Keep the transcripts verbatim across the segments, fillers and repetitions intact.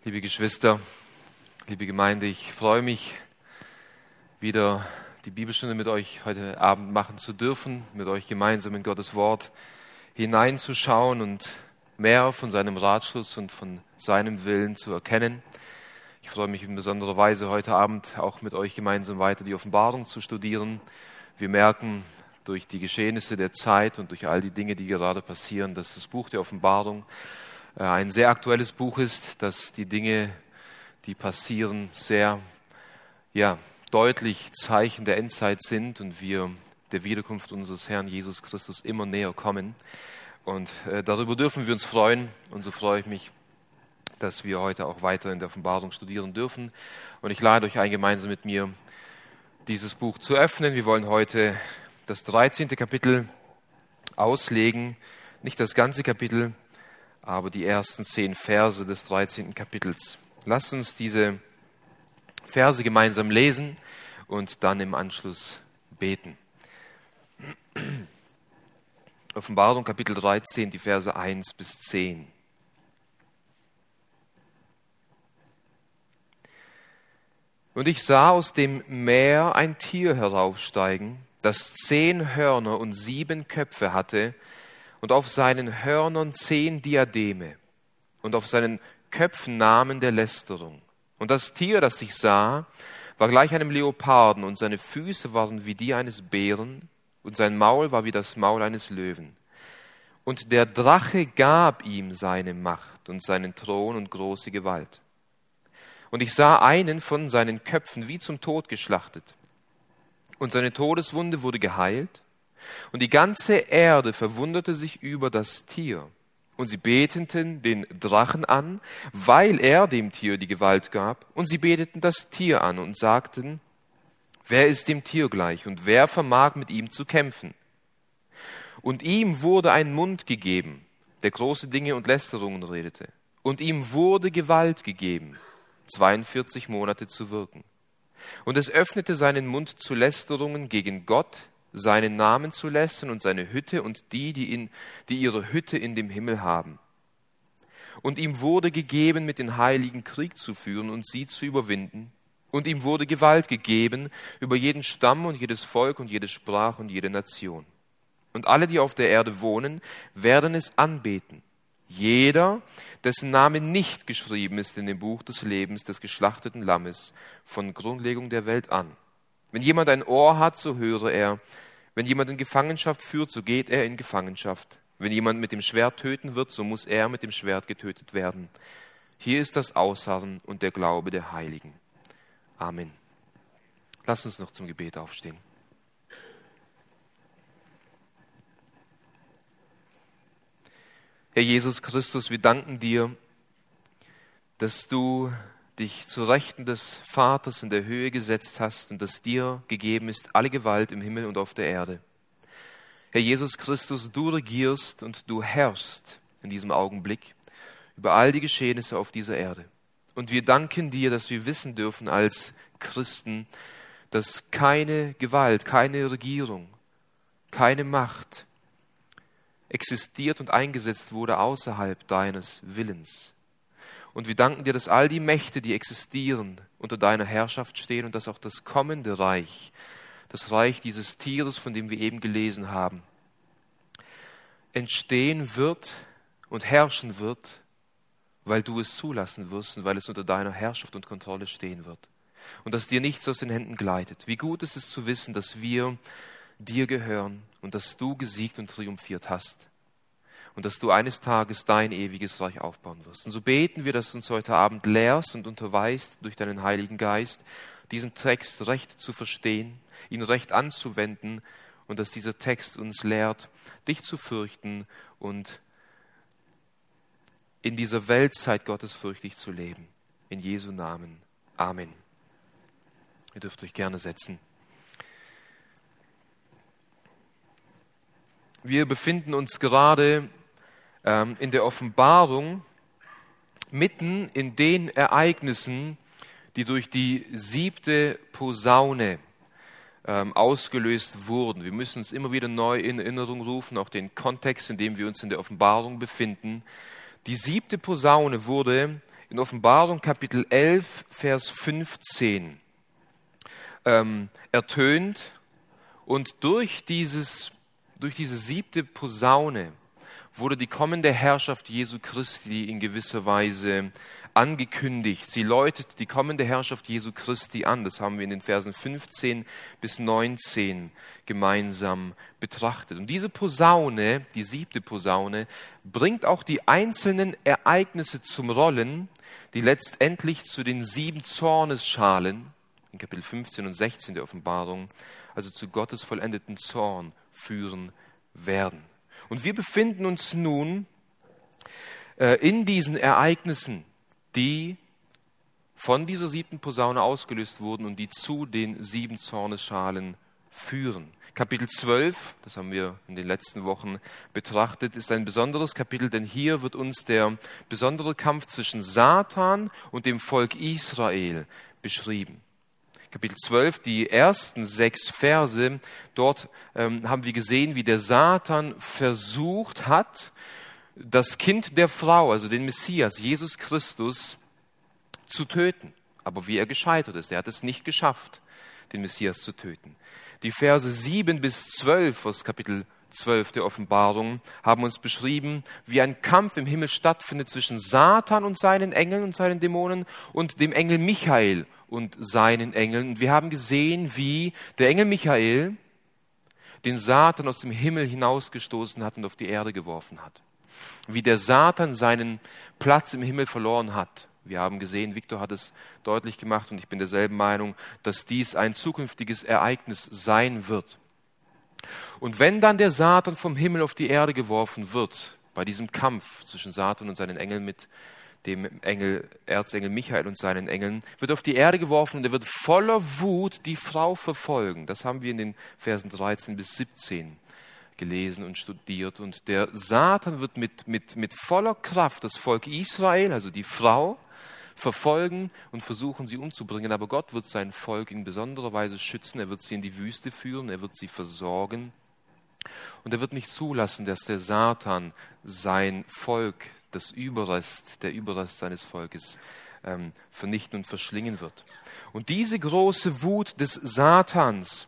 Liebe Geschwister, liebe Gemeinde, ich freue mich, wieder die Bibelstunde mit euch heute Abend machen zu dürfen, mit euch gemeinsam in Gottes Wort hineinzuschauen und mehr von seinem Ratschluss und von seinem Willen zu erkennen. Ich freue mich in besonderer Weise, heute Abend auch mit euch gemeinsam weiter die Offenbarung zu studieren. Wir merken durch die Geschehnisse der Zeit und durch all die Dinge, die gerade passieren, dass das Buch der Offenbarung ein sehr aktuelles Buch ist, dass die Dinge, die passieren, sehr ja, deutlich Zeichen der Endzeit sind und wir der Wiederkunft unseres Herrn Jesus Christus immer näher kommen. Und äh, darüber dürfen wir uns freuen. Und so freue ich mich, dass wir heute auch weiter in der Offenbarung studieren dürfen. Und ich lade euch ein, gemeinsam mit mir dieses Buch zu öffnen. Wir wollen heute das dreizehnte Kapitel auslegen, nicht das ganze Kapitel, aber die ersten zehn Verse des dreizehnten Kapitels. Lasst uns diese Verse gemeinsam lesen und dann im Anschluss beten. Offenbarung Kapitel dreizehn, die Verse eins bis zehn. Und ich sah aus dem Meer ein Tier heraufsteigen, das zehn Hörner und sieben Köpfe hatte, und auf seinen Hörnern zehn Diademe und auf seinen Köpfen Namen der Lästerung. Und das Tier, das ich sah, war gleich einem Leoparden, und seine Füße waren wie die eines Bären, und sein Maul war wie das Maul eines Löwen. Und der Drache gab ihm seine Macht und seinen Thron und große Gewalt. Und ich sah einen von seinen Köpfen wie zum Tod geschlachtet. Und seine Todeswunde wurde geheilt. Und die ganze Erde verwunderte sich über das Tier. Und sie beteten den Drachen an, weil er dem Tier die Gewalt gab. Und sie beteten das Tier an und sagten, wer ist dem Tier gleich und wer vermag mit ihm zu kämpfen? Und ihm wurde ein Mund gegeben, der große Dinge und Lästerungen redete. Und ihm wurde Gewalt gegeben, zweiundvierzig Monate zu wirken. Und es öffnete seinen Mund zu Lästerungen gegen Gott, seinen Namen zu lästern und seine Hütte und die, die, in, die ihre Hütte in dem Himmel haben. Und ihm wurde gegeben, mit den Heiligen Krieg zu führen und sie zu überwinden. Und ihm wurde Gewalt gegeben über jeden Stamm und jedes Volk und jede Sprache und jede Nation. Und alle, die auf der Erde wohnen, werden es anbeten. Jeder, dessen Name nicht geschrieben ist in dem Buch des Lebens des geschlachteten Lammes von Grundlegung der Welt an. Wenn jemand ein Ohr hat, so höre er. Wenn jemand in Gefangenschaft führt, so geht er in Gefangenschaft. Wenn jemand mit dem Schwert töten wird, so muss er mit dem Schwert getötet werden. Hier ist das Ausharren und der Glaube der Heiligen. Amen. Lass uns noch zum Gebet aufstehen. Herr Jesus Christus, wir danken dir, dass du dich zu Rechten des Vaters in der Höhe gesetzt hast und dass dir gegeben ist alle Gewalt im Himmel und auf der Erde. Herr Jesus Christus, du regierst und du herrschst in diesem Augenblick über all die Geschehnisse auf dieser Erde. Und wir danken dir, dass wir wissen dürfen als Christen, dass keine Gewalt, keine Regierung, keine Macht existiert und eingesetzt wurde außerhalb deines Willens. Und wir danken dir, dass all die Mächte, die existieren, unter deiner Herrschaft stehen und dass auch das kommende Reich, das Reich dieses Tieres, von dem wir eben gelesen haben, entstehen wird und herrschen wird, weil du es zulassen wirst und weil es unter deiner Herrschaft und Kontrolle stehen wird. Und dass dir nichts aus den Händen gleitet. Wie gut ist es zu wissen, dass wir dir gehören und dass du gesiegt und triumphiert hast. Und dass du eines Tages dein ewiges Reich aufbauen wirst. Und so beten wir, dass du uns heute Abend lehrst und unterweist durch deinen Heiligen Geist, diesen Text recht zu verstehen, ihn recht anzuwenden und dass dieser Text uns lehrt, dich zu fürchten und in dieser Weltzeit gottesfürchtig zu leben. In Jesu Namen. Amen. Ihr dürft euch gerne setzen. Wir befinden uns gerade ähm, in der Offenbarung mitten in den Ereignissen, die durch die siebte Posaune ähm, ausgelöst wurden. Wir müssen uns immer wieder neu in Erinnerung rufen, auch den Kontext, in dem wir uns in der Offenbarung befinden. Die siebte Posaune wurde in Offenbarung Kapitel elf, Vers fünfzehn ähm, ertönt und durch, dieses, durch diese siebte Posaune wurde die kommende Herrschaft Jesu Christi in gewisser Weise angekündigt. Sie läutet die kommende Herrschaft Jesu Christi an. Das haben wir in den Versen fünfzehn bis neunzehn gemeinsam betrachtet. Und diese Posaune, die siebte Posaune, bringt auch die einzelnen Ereignisse zum Rollen, die letztendlich zu den sieben Zornesschalen, in Kapitel fünfzehn und sechzehn der Offenbarung, also zu Gottes vollendeten Zorn führen werden. Und wir befinden uns nun äh, in diesen Ereignissen, die von dieser siebten Posaune ausgelöst wurden und die zu den sieben Zornesschalen führen. Kapitel zwölf, das haben wir in den letzten Wochen betrachtet, ist ein besonderes Kapitel, denn hier wird uns der besondere Kampf zwischen Satan und dem Volk Israel beschrieben. Kapitel zwölf, die ersten sechs Verse, dort ähm, haben wir gesehen, wie der Satan versucht hat, das Kind der Frau, also den Messias, Jesus Christus, zu töten. Aber wie er gescheitert ist, er hat es nicht geschafft, den Messias zu töten. Die Verse sieben bis zwölf aus Kapitel zwölf der Offenbarung haben uns beschrieben, wie ein Kampf im Himmel stattfindet zwischen Satan und seinen Engeln und seinen Dämonen und dem Engel Michael und seinen Engeln. Und wir haben gesehen, wie der Engel Michael den Satan aus dem Himmel hinausgestoßen hat und auf die Erde geworfen hat. Wie der Satan seinen Platz im Himmel verloren hat. Wir haben gesehen, Viktor hat es deutlich gemacht und ich bin derselben Meinung, dass dies ein zukünftiges Ereignis sein wird. Und wenn dann der Satan vom Himmel auf die Erde geworfen wird, bei diesem Kampf zwischen Satan und seinen Engeln mit dem Engel, Erzengel Michael und seinen Engeln, wird auf die Erde geworfen und er wird voller Wut die Frau verfolgen. Das haben wir in den Versen dreizehn bis siebzehn gelesen und studiert. Und der Satan wird mit, mit, mit voller Kraft das Volk Israel, also die Frau, verfolgen und versuchen, sie umzubringen. Aber Gott wird sein Volk in besonderer Weise schützen. Er wird sie in die Wüste führen, er wird sie versorgen. Und er wird nicht zulassen, dass der Satan sein Volk, das Überrest, der Überrest seines Volkes, ähm, vernichten und verschlingen wird. Und diese große Wut des Satans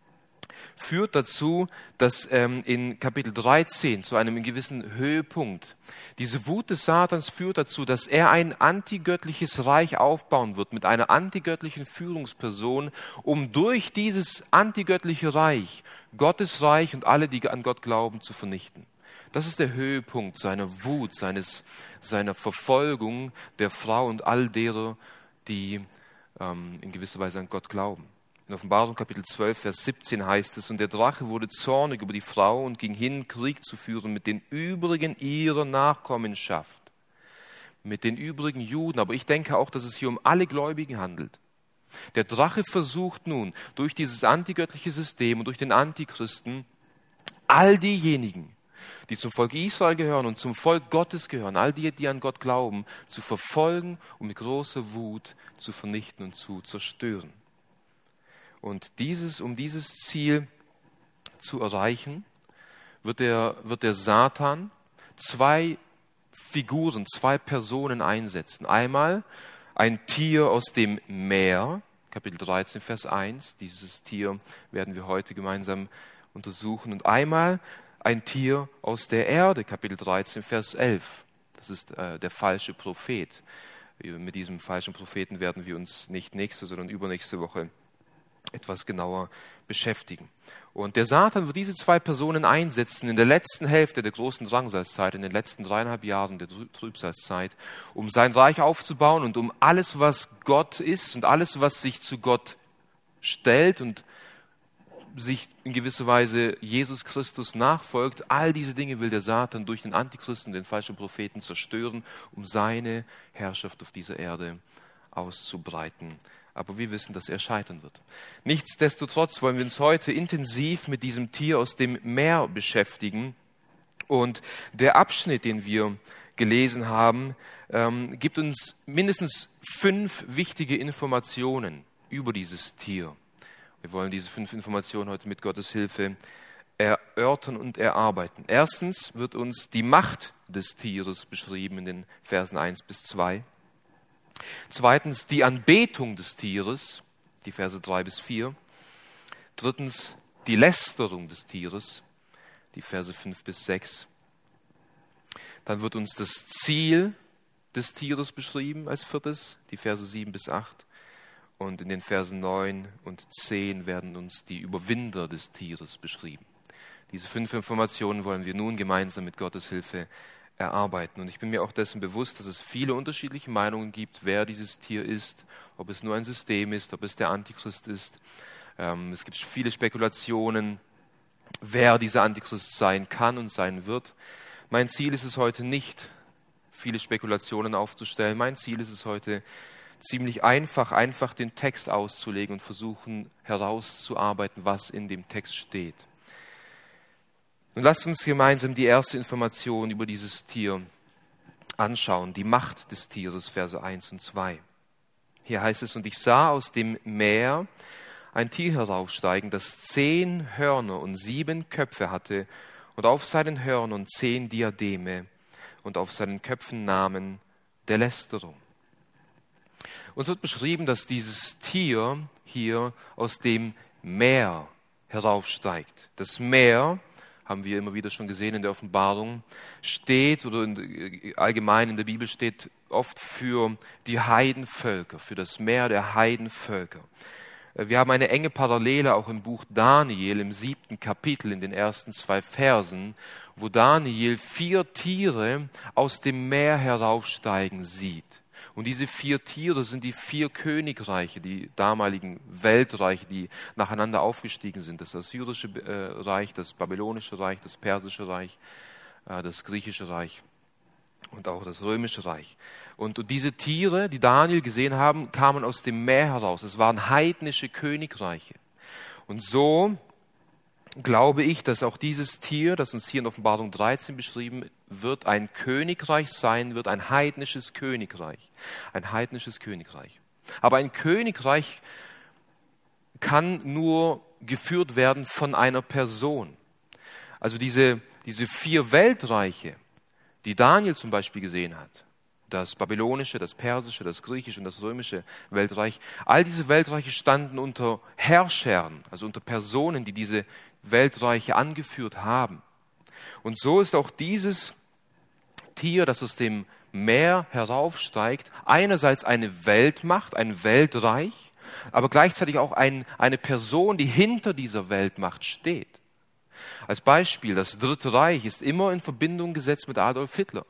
führt dazu, dass ähm, in Kapitel dreizehn zu einem gewissen Höhepunkt, diese Wut des Satans führt dazu, dass er ein antigöttliches Reich aufbauen wird mit einer antigöttlichen Führungsperson, um durch dieses antigöttliche Reich Gottes Reich und alle, die an Gott glauben, zu vernichten. Das ist der Höhepunkt seiner Wut, seines, seiner Verfolgung der Frau und all derer, die ähm, in gewisser Weise an Gott glauben. In Offenbarung Kapitel zwölf, Vers siebzehn heißt es, und der Drache wurde zornig über die Frau und ging hin, Krieg zu führen mit den übrigen ihrer Nachkommenschaft, mit den übrigen Juden. Aber ich denke auch, dass es hier um alle Gläubigen handelt. Der Drache versucht nun, durch dieses antigöttliche System und durch den Antichristen, all diejenigen, die zum Volk Israel gehören und zum Volk Gottes gehören, all die, die an Gott glauben, zu verfolgen und mit großer Wut zu vernichten und zu zerstören. Und dieses, um dieses Ziel zu erreichen, wird der, wird der Satan zwei Figuren, zwei Personen einsetzen. Einmal ein Tier aus dem Meer, Kapitel dreizehn, Vers eins. Dieses Tier werden wir heute gemeinsam untersuchen. Und einmal ein Tier aus der Erde, Kapitel dreizehn, Vers elf. Das ist äh, der falsche Prophet. Mit diesem falschen Propheten werden wir uns nicht nächste, sondern übernächste Woche etwas genauer beschäftigen. Und der Satan wird diese zwei Personen einsetzen in der letzten Hälfte der großen Drangsalzzeit, in den letzten dreieinhalb Jahren der Trübsalzeit, um sein Reich aufzubauen und um alles, was Gott ist und alles, was sich zu Gott stellt und sich in gewisser Weise Jesus Christus nachfolgt, all diese Dinge will der Satan durch den Antichristen, den falschen Propheten zerstören, um seine Herrschaft auf dieser Erde auszubreiten. Aber wir wissen, dass er scheitern wird. Nichtsdestotrotz wollen wir uns heute intensiv mit diesem Tier aus dem Meer beschäftigen. Und der Abschnitt, den wir gelesen haben, ähm, gibt uns mindestens fünf wichtige Informationen über dieses Tier. Wir wollen diese fünf Informationen heute mit Gottes Hilfe erörtern und erarbeiten. Erstens wird uns die Macht des Tieres beschrieben in den Versen eins bis zwei. Zweitens die Anbetung des Tieres, die Verse drei bis vier. Drittens die Lästerung des Tieres, die Verse fünf bis sechs. Dann wird uns das Ziel des Tieres beschrieben als viertes, die Verse sieben bis acht. Und in den Versen neun und zehn werden uns die Überwinder des Tieres beschrieben. Diese fünf Informationen wollen wir nun gemeinsam mit Gottes Hilfe erarbeiten. Und ich bin mir auch dessen bewusst, dass es viele unterschiedliche Meinungen gibt, wer dieses Tier ist, ob es nur ein System ist, ob es der Antichrist ist. Ähm, es gibt viele Spekulationen, wer dieser Antichrist sein kann und sein wird. Mein Ziel ist es heute nicht, viele Spekulationen aufzustellen. Mein Ziel ist es heute, ziemlich einfach, einfach den Text auszulegen und versuchen herauszuarbeiten, was in dem Text steht. Und lasst uns gemeinsam die erste Information über dieses Tier anschauen, die Macht des Tieres, Verse eins und zwei. Hier heißt es, und ich sah aus dem Meer ein Tier heraufsteigen, das zehn Hörner und sieben Köpfe hatte und auf seinen Hörnern zehn Diademe und auf seinen Köpfen Namen der Lästerung. Uns wird beschrieben, dass dieses Tier hier aus dem Meer heraufsteigt. Das Meer, haben wir immer wieder schon gesehen in der Offenbarung, steht oder in, allgemein in der Bibel steht oft für die Heidenvölker, für das Meer der Heidenvölker. Wir haben eine enge Parallele auch im Buch Daniel, im siebten Kapitel, in den ersten zwei Versen, wo Daniel vier Tiere aus dem Meer heraufsteigen sieht. Und diese vier Tiere sind die vier Königreiche, die damaligen Weltreiche, die nacheinander aufgestiegen sind. Das assyrische äh, Reich, das babylonische Reich, das persische Reich, äh, das griechische Reich und auch das römische Reich. Und, und diese Tiere, die Daniel gesehen haben, kamen aus dem Meer heraus. Es waren heidnische Königreiche. Und so glaube ich, dass auch dieses Tier, das uns hier in Offenbarung dreizehn beschrieben wird, ein Königreich sein wird, ein heidnisches Königreich. Ein heidnisches Königreich. Aber ein Königreich kann nur geführt werden von einer Person. Also diese, diese vier Weltreiche, die Daniel zum Beispiel gesehen hat, das babylonische, das persische, das griechische und das römische Weltreich, all diese Weltreiche standen unter Herrschern, also unter Personen, die diese Weltreiche angeführt haben. Und so ist auch dieses Tier, das aus dem Meer heraufsteigt, einerseits eine Weltmacht, ein Weltreich, aber gleichzeitig auch ein, eine Person, die hinter dieser Weltmacht steht. Als Beispiel, das Dritte Reich ist immer in Verbindung gesetzt mit Adolf Hitler.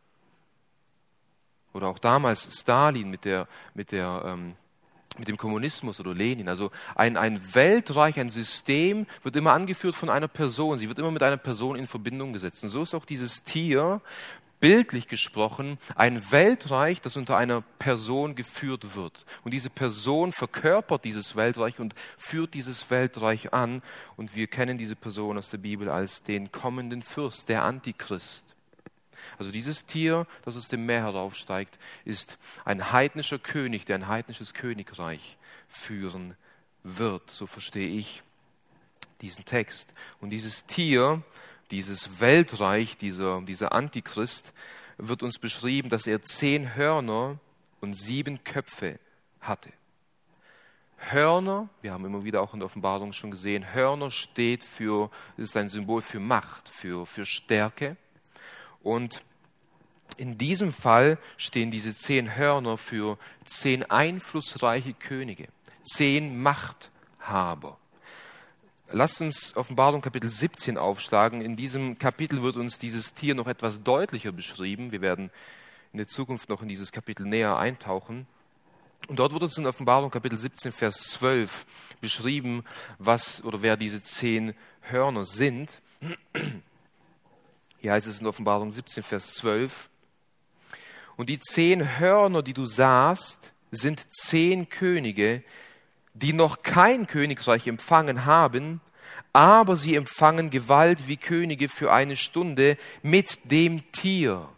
Oder auch damals Stalin mit, der, mit, der, ähm, mit dem Kommunismus oder Lenin. Also ein, ein Weltreich, ein System wird immer angeführt von einer Person. Sie wird immer mit einer Person in Verbindung gesetzt. Und so ist auch dieses Tier, bildlich gesprochen, ein Weltreich, das unter einer Person geführt wird. Und diese Person verkörpert dieses Weltreich und führt dieses Weltreich an. Und wir kennen diese Person aus der Bibel als den kommenden Fürst, der Antichrist. Also dieses Tier, das aus dem Meer heraufsteigt, ist ein heidnischer König, der ein heidnisches Königreich führen wird. So verstehe ich diesen Text. Und dieses Tier, dieses Weltreich, dieser, dieser Antichrist, wird uns beschrieben, dass er zehn Hörner und sieben Köpfe hatte. Hörner, wir haben immer wieder auch in der Offenbarung schon gesehen, Hörner steht für, ist ein Symbol für Macht, für, für Stärke. Und in diesem Fall stehen diese zehn Hörner für zehn einflussreiche Könige, zehn Machthaber. Lasst uns Offenbarung Kapitel siebzehn aufschlagen. In diesem Kapitel wird uns dieses Tier noch etwas deutlicher beschrieben. Wir werden in der Zukunft noch in dieses Kapitel näher eintauchen. Und dort wird uns in Offenbarung Kapitel siebzehn, Vers zwölf beschrieben, was oder wer diese zehn Hörner sind. Hier heißt es in Offenbarung siebzehn, Vers zwölf. Und die zehn Hörner, die du sahst, sind zehn Könige, die noch kein Königreich empfangen haben, aber sie empfangen Gewalt wie Könige für eine Stunde mit dem Tier.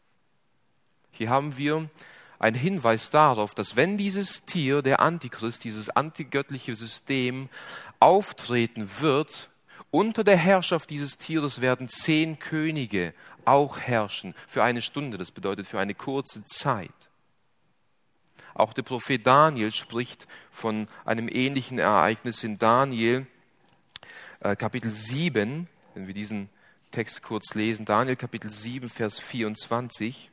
Hier haben wir einen Hinweis darauf, dass wenn dieses Tier, der Antichrist, dieses antigöttliche System auftreten wird, unter der Herrschaft dieses Tieres werden zehn Könige auch herrschen für eine Stunde. Das bedeutet für eine kurze Zeit. Auch der Prophet Daniel spricht von einem ähnlichen Ereignis in Daniel äh, Kapitel sieben, wenn wir diesen Text kurz lesen. Daniel Kapitel sieben, Vers vierundzwanzig.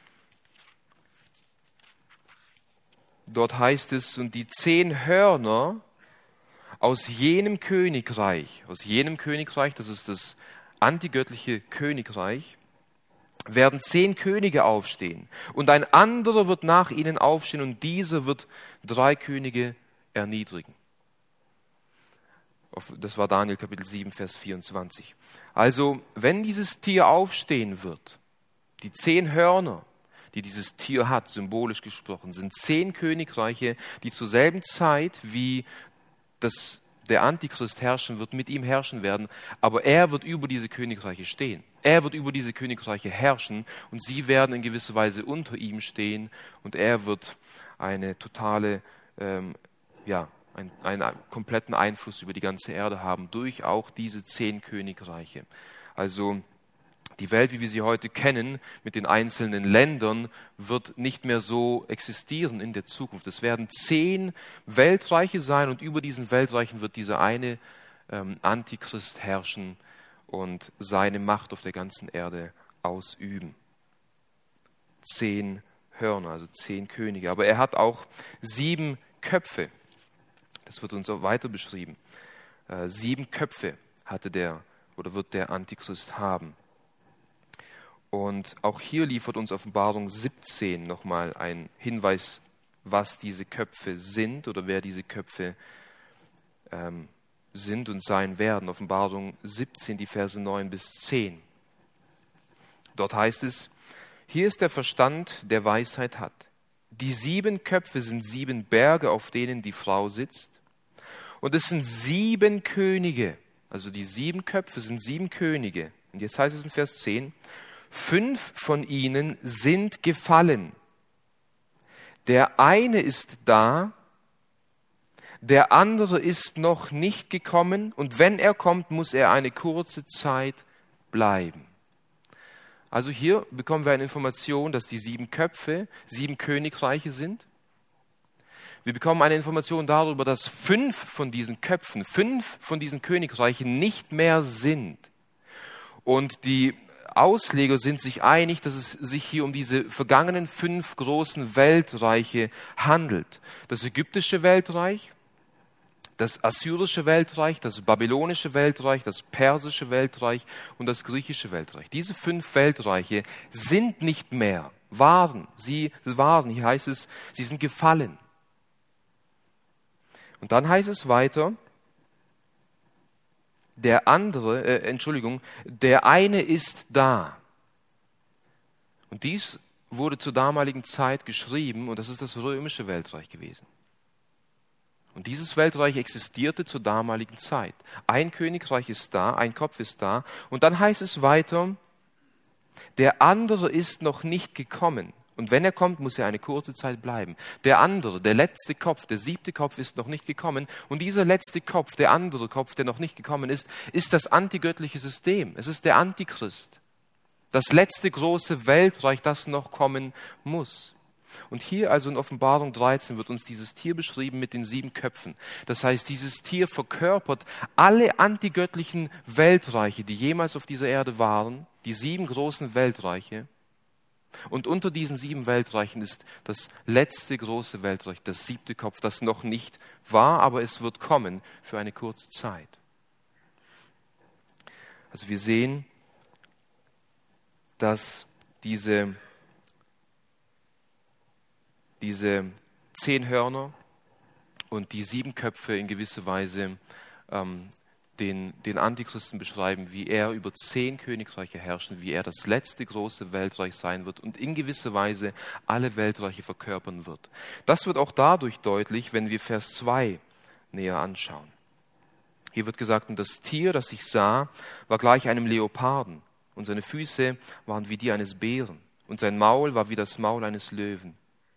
Dort heißt es, und die zehn Hörner aus jenem Königreich, aus jenem Königreich, das ist das antigöttliche Königreich, werden zehn Könige aufstehen und ein anderer wird nach ihnen aufstehen und dieser wird drei Könige erniedrigen. Das war Daniel Kapitel sieben, Vers vierundzwanzig. Also, wenn dieses Tier aufstehen wird, die zehn Hörner, die dieses Tier hat, symbolisch gesprochen, sind zehn Königreiche, die zur selben Zeit wie das, der Antichrist herrschen wird, mit ihm herrschen werden, aber er wird über diese Königreiche stehen. Er wird über diese Königreiche herrschen und sie werden in gewisser Weise unter ihm stehen und er wird eine totale, ähm, ja, einen, einen kompletten Einfluss über die ganze Erde haben, durch auch diese zehn Königreiche. Also die Welt, wie wir sie heute kennen, mit den einzelnen Ländern, wird nicht mehr so existieren in der Zukunft. Es werden zehn Weltreiche sein und über diesen Weltreichen wird dieser eine ähm, Antichrist herrschen und seine Macht auf der ganzen Erde ausüben. Zehn Hörner, also zehn Könige. Aber er hat auch sieben Köpfe. Das wird uns auch weiter beschrieben. Äh, sieben Köpfe hatte der oder wird der Antichrist haben. Und auch hier liefert uns Offenbarung siebzehn nochmal einen Hinweis, was diese Köpfe sind oder wer diese Köpfe ähm, sind und sein werden. Offenbarung siebzehn, die Verse neun bis zehn. Dort heißt es, hier ist der Verstand, der Weisheit hat. Die sieben Köpfe sind sieben Berge, auf denen die Frau sitzt. Und es sind sieben Könige. Also die sieben Köpfe sind sieben Könige. Und jetzt heißt es in Vers zehn, fünf von ihnen sind gefallen. Der eine ist da, der andere ist noch nicht gekommen und wenn er kommt, muss er eine kurze Zeit bleiben. Also hier bekommen wir eine Information, dass die sieben Köpfe sieben Königreiche sind. Wir bekommen eine Information darüber, dass fünf von diesen Köpfen, fünf von diesen Königreichen nicht mehr sind. Und die Ausleger sind sich einig, dass es sich hier um diese vergangenen fünf großen Weltreiche handelt. Das ägyptische Weltreich, das assyrische Weltreich, das babylonische Weltreich, das persische Weltreich und das griechische Weltreich. Diese fünf Weltreiche sind nicht mehr, waren, sie waren, hier heißt es, sie sind gefallen. Und dann heißt es weiter, der andere, äh, Entschuldigung, der eine ist da. Und dies wurde zur damaligen Zeit geschrieben und das ist das römische Weltreich gewesen. Und dieses Weltreich existierte zur damaligen Zeit. Ein Königreich ist da, ein Kopf ist da. Und dann heißt es weiter, der andere ist noch nicht gekommen. Und wenn er kommt, muss er eine kurze Zeit bleiben. Der andere, der letzte Kopf, der siebte Kopf ist noch nicht gekommen. Und dieser letzte Kopf, der andere Kopf, der noch nicht gekommen ist, ist das antigöttliche System. Es ist der Antichrist. Das letzte große Weltreich, das noch kommen muss. Und hier also in Offenbarung dreizehn wird uns dieses Tier beschrieben mit den sieben Köpfen. Das heißt, dieses Tier verkörpert alle antigöttlichen Weltreiche, die jemals auf dieser Erde waren, die sieben großen Weltreiche. Und unter diesen sieben Weltreichen ist das letzte große Weltreich, das siebte Kopf, das noch nicht war, aber es wird kommen für eine kurze Zeit. Also wir sehen, dass diese, diese zehn Hörner und die sieben Köpfe in gewisser Weise ähm, Den, den Antichristen beschreiben, wie er über zehn Königreiche herrschen, wie er das letzte große Weltreich sein wird und in gewisser Weise alle Weltreiche verkörpern wird. Das wird auch dadurch deutlich, wenn wir Vers zwei näher anschauen. Hier wird gesagt, und das Tier, das ich sah, war gleich einem Leoparden und seine Füße waren wie die eines Bären und sein Maul war wie das Maul eines Löwen.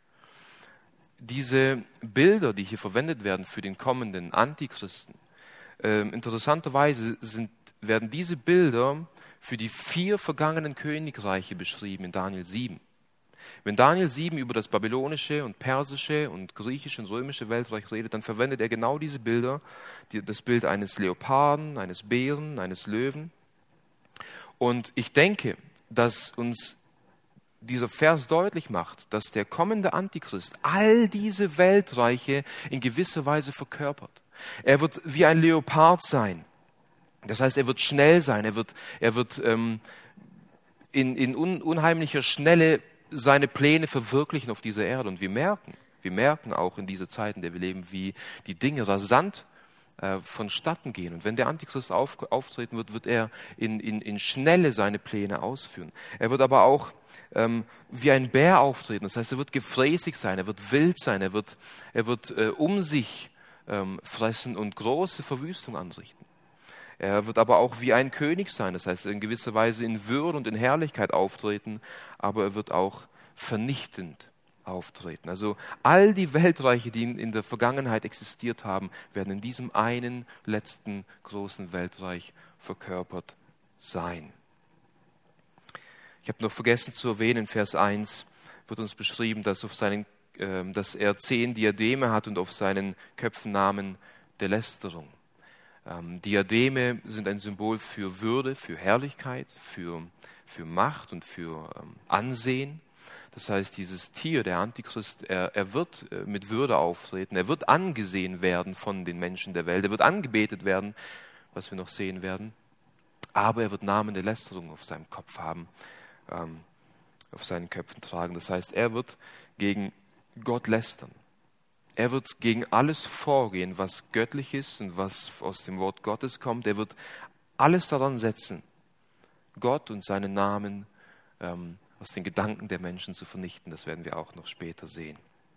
Diese Bilder, die hier verwendet werden für den kommenden Antichristen, Ähm, interessanterweise sind, werden diese Bilder für die vier vergangenen Königreiche beschrieben in Daniel sieben. Wenn Daniel sieben über das babylonische und persische und griechische und römische Weltreich redet, dann verwendet er genau diese Bilder, die, das Bild eines Leoparden, eines Bären, eines Löwen. Und ich denke, dass uns dieser Vers deutlich macht, dass der kommende Antichrist all diese Weltreiche in gewisser Weise verkörpert. Er wird wie ein Leopard sein. Das heißt, er wird schnell sein, er wird, er wird ähm, in, in un, unheimlicher Schnelle seine Pläne verwirklichen auf dieser Erde. Und wir merken, wir merken auch in dieser Zeit, in der wir leben, wie die Dinge rasant äh, vonstatten gehen. Und wenn der Antichrist auf, auftreten wird, wird er in, in, in Schnelle seine Pläne ausführen. Er wird aber auch ähm, wie ein Bär auftreten. Das heißt, er wird gefräßig sein, er wird wild sein, er wird, er wird äh, um sich ähm, fressen und große Verwüstung anrichten. Er wird aber auch wie ein König sein, das heißt in gewisser Weise in Würde und in Herrlichkeit auftreten, aber er wird auch vernichtend auftreten. Also all die Weltreiche, die in der Vergangenheit existiert haben, werden in diesem einen letzten großen Weltreich verkörpert sein. Ich habe noch vergessen zu erwähnen, in Vers eins wird uns beschrieben, dass, auf seinen, äh, dass er zehn Diademe hat und auf seinen Köpfen Namen der Lästerung. Ähm, Diademe sind ein Symbol für Würde, für Herrlichkeit, für, für Macht und für ähm, Ansehen. Das heißt, dieses Tier, der Antichrist, er, er wird äh, mit Würde auftreten, er wird angesehen werden von den Menschen der Welt, er wird angebetet werden, was wir noch sehen werden, aber er wird Namen der Lästerung auf seinem Kopf haben, ähm, auf seinen Köpfen tragen. Das heißt, er wird gegen Gott lästern. Er wird gegen alles vorgehen, was göttlich ist und was aus dem Wort Gottes kommt. Er wird alles daran setzen, Gott und seinen Namen ähm, aus den Gedanken der Menschen zu vernichten. Das werden wir auch noch später sehen.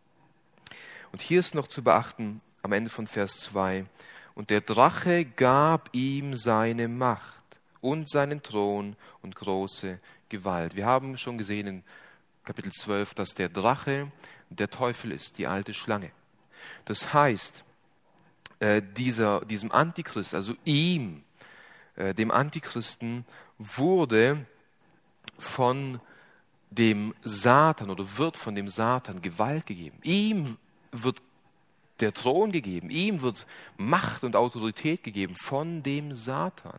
Und hier ist noch zu beachten, am Ende von Vers zwei, und der Drache gab ihm seine Macht und seinen Thron und große Gewalt. Wir haben schon gesehen in Kapitel zwölf, dass der Drache der Teufel ist, die alte Schlange. Das heißt, äh, dieser, diesem Antichrist, also ihm, äh, dem Antichristen, wurde von dem Satan oder wird von dem Satan Gewalt gegeben. Ihm wird der Thron gegeben, ihm wird Macht und Autorität gegeben von dem Satan.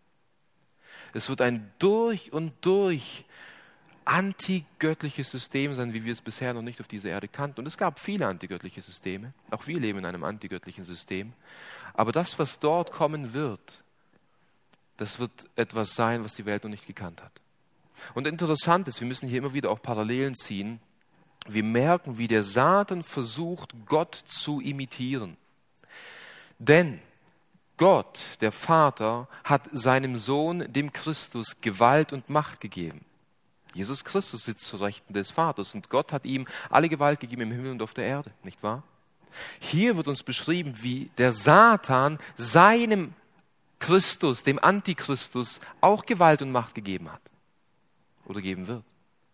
Es wird ein durch und durch antigöttliches System sein, wie wir es bisher noch nicht auf dieser Erde kannten. Und es gab viele antigöttliche Systeme. Auch wir leben in einem antigöttlichen System. Aber das, was dort kommen wird, das wird etwas sein, was die Welt noch nicht gekannt hat. Und interessant ist, wir müssen hier immer wieder auch Parallelen ziehen. Wir merken, wie der Satan versucht, Gott zu imitieren. Denn Gott, der Vater, hat seinem Sohn, dem Christus, Gewalt und Macht gegeben. Jesus Christus sitzt zu Rechten des Vaters und Gott hat ihm alle Gewalt gegeben im Himmel und auf der Erde, nicht wahr? Hier wird uns beschrieben, wie der Satan seinem Christus, dem Antichristus, auch Gewalt und Macht gegeben hat oder geben wird.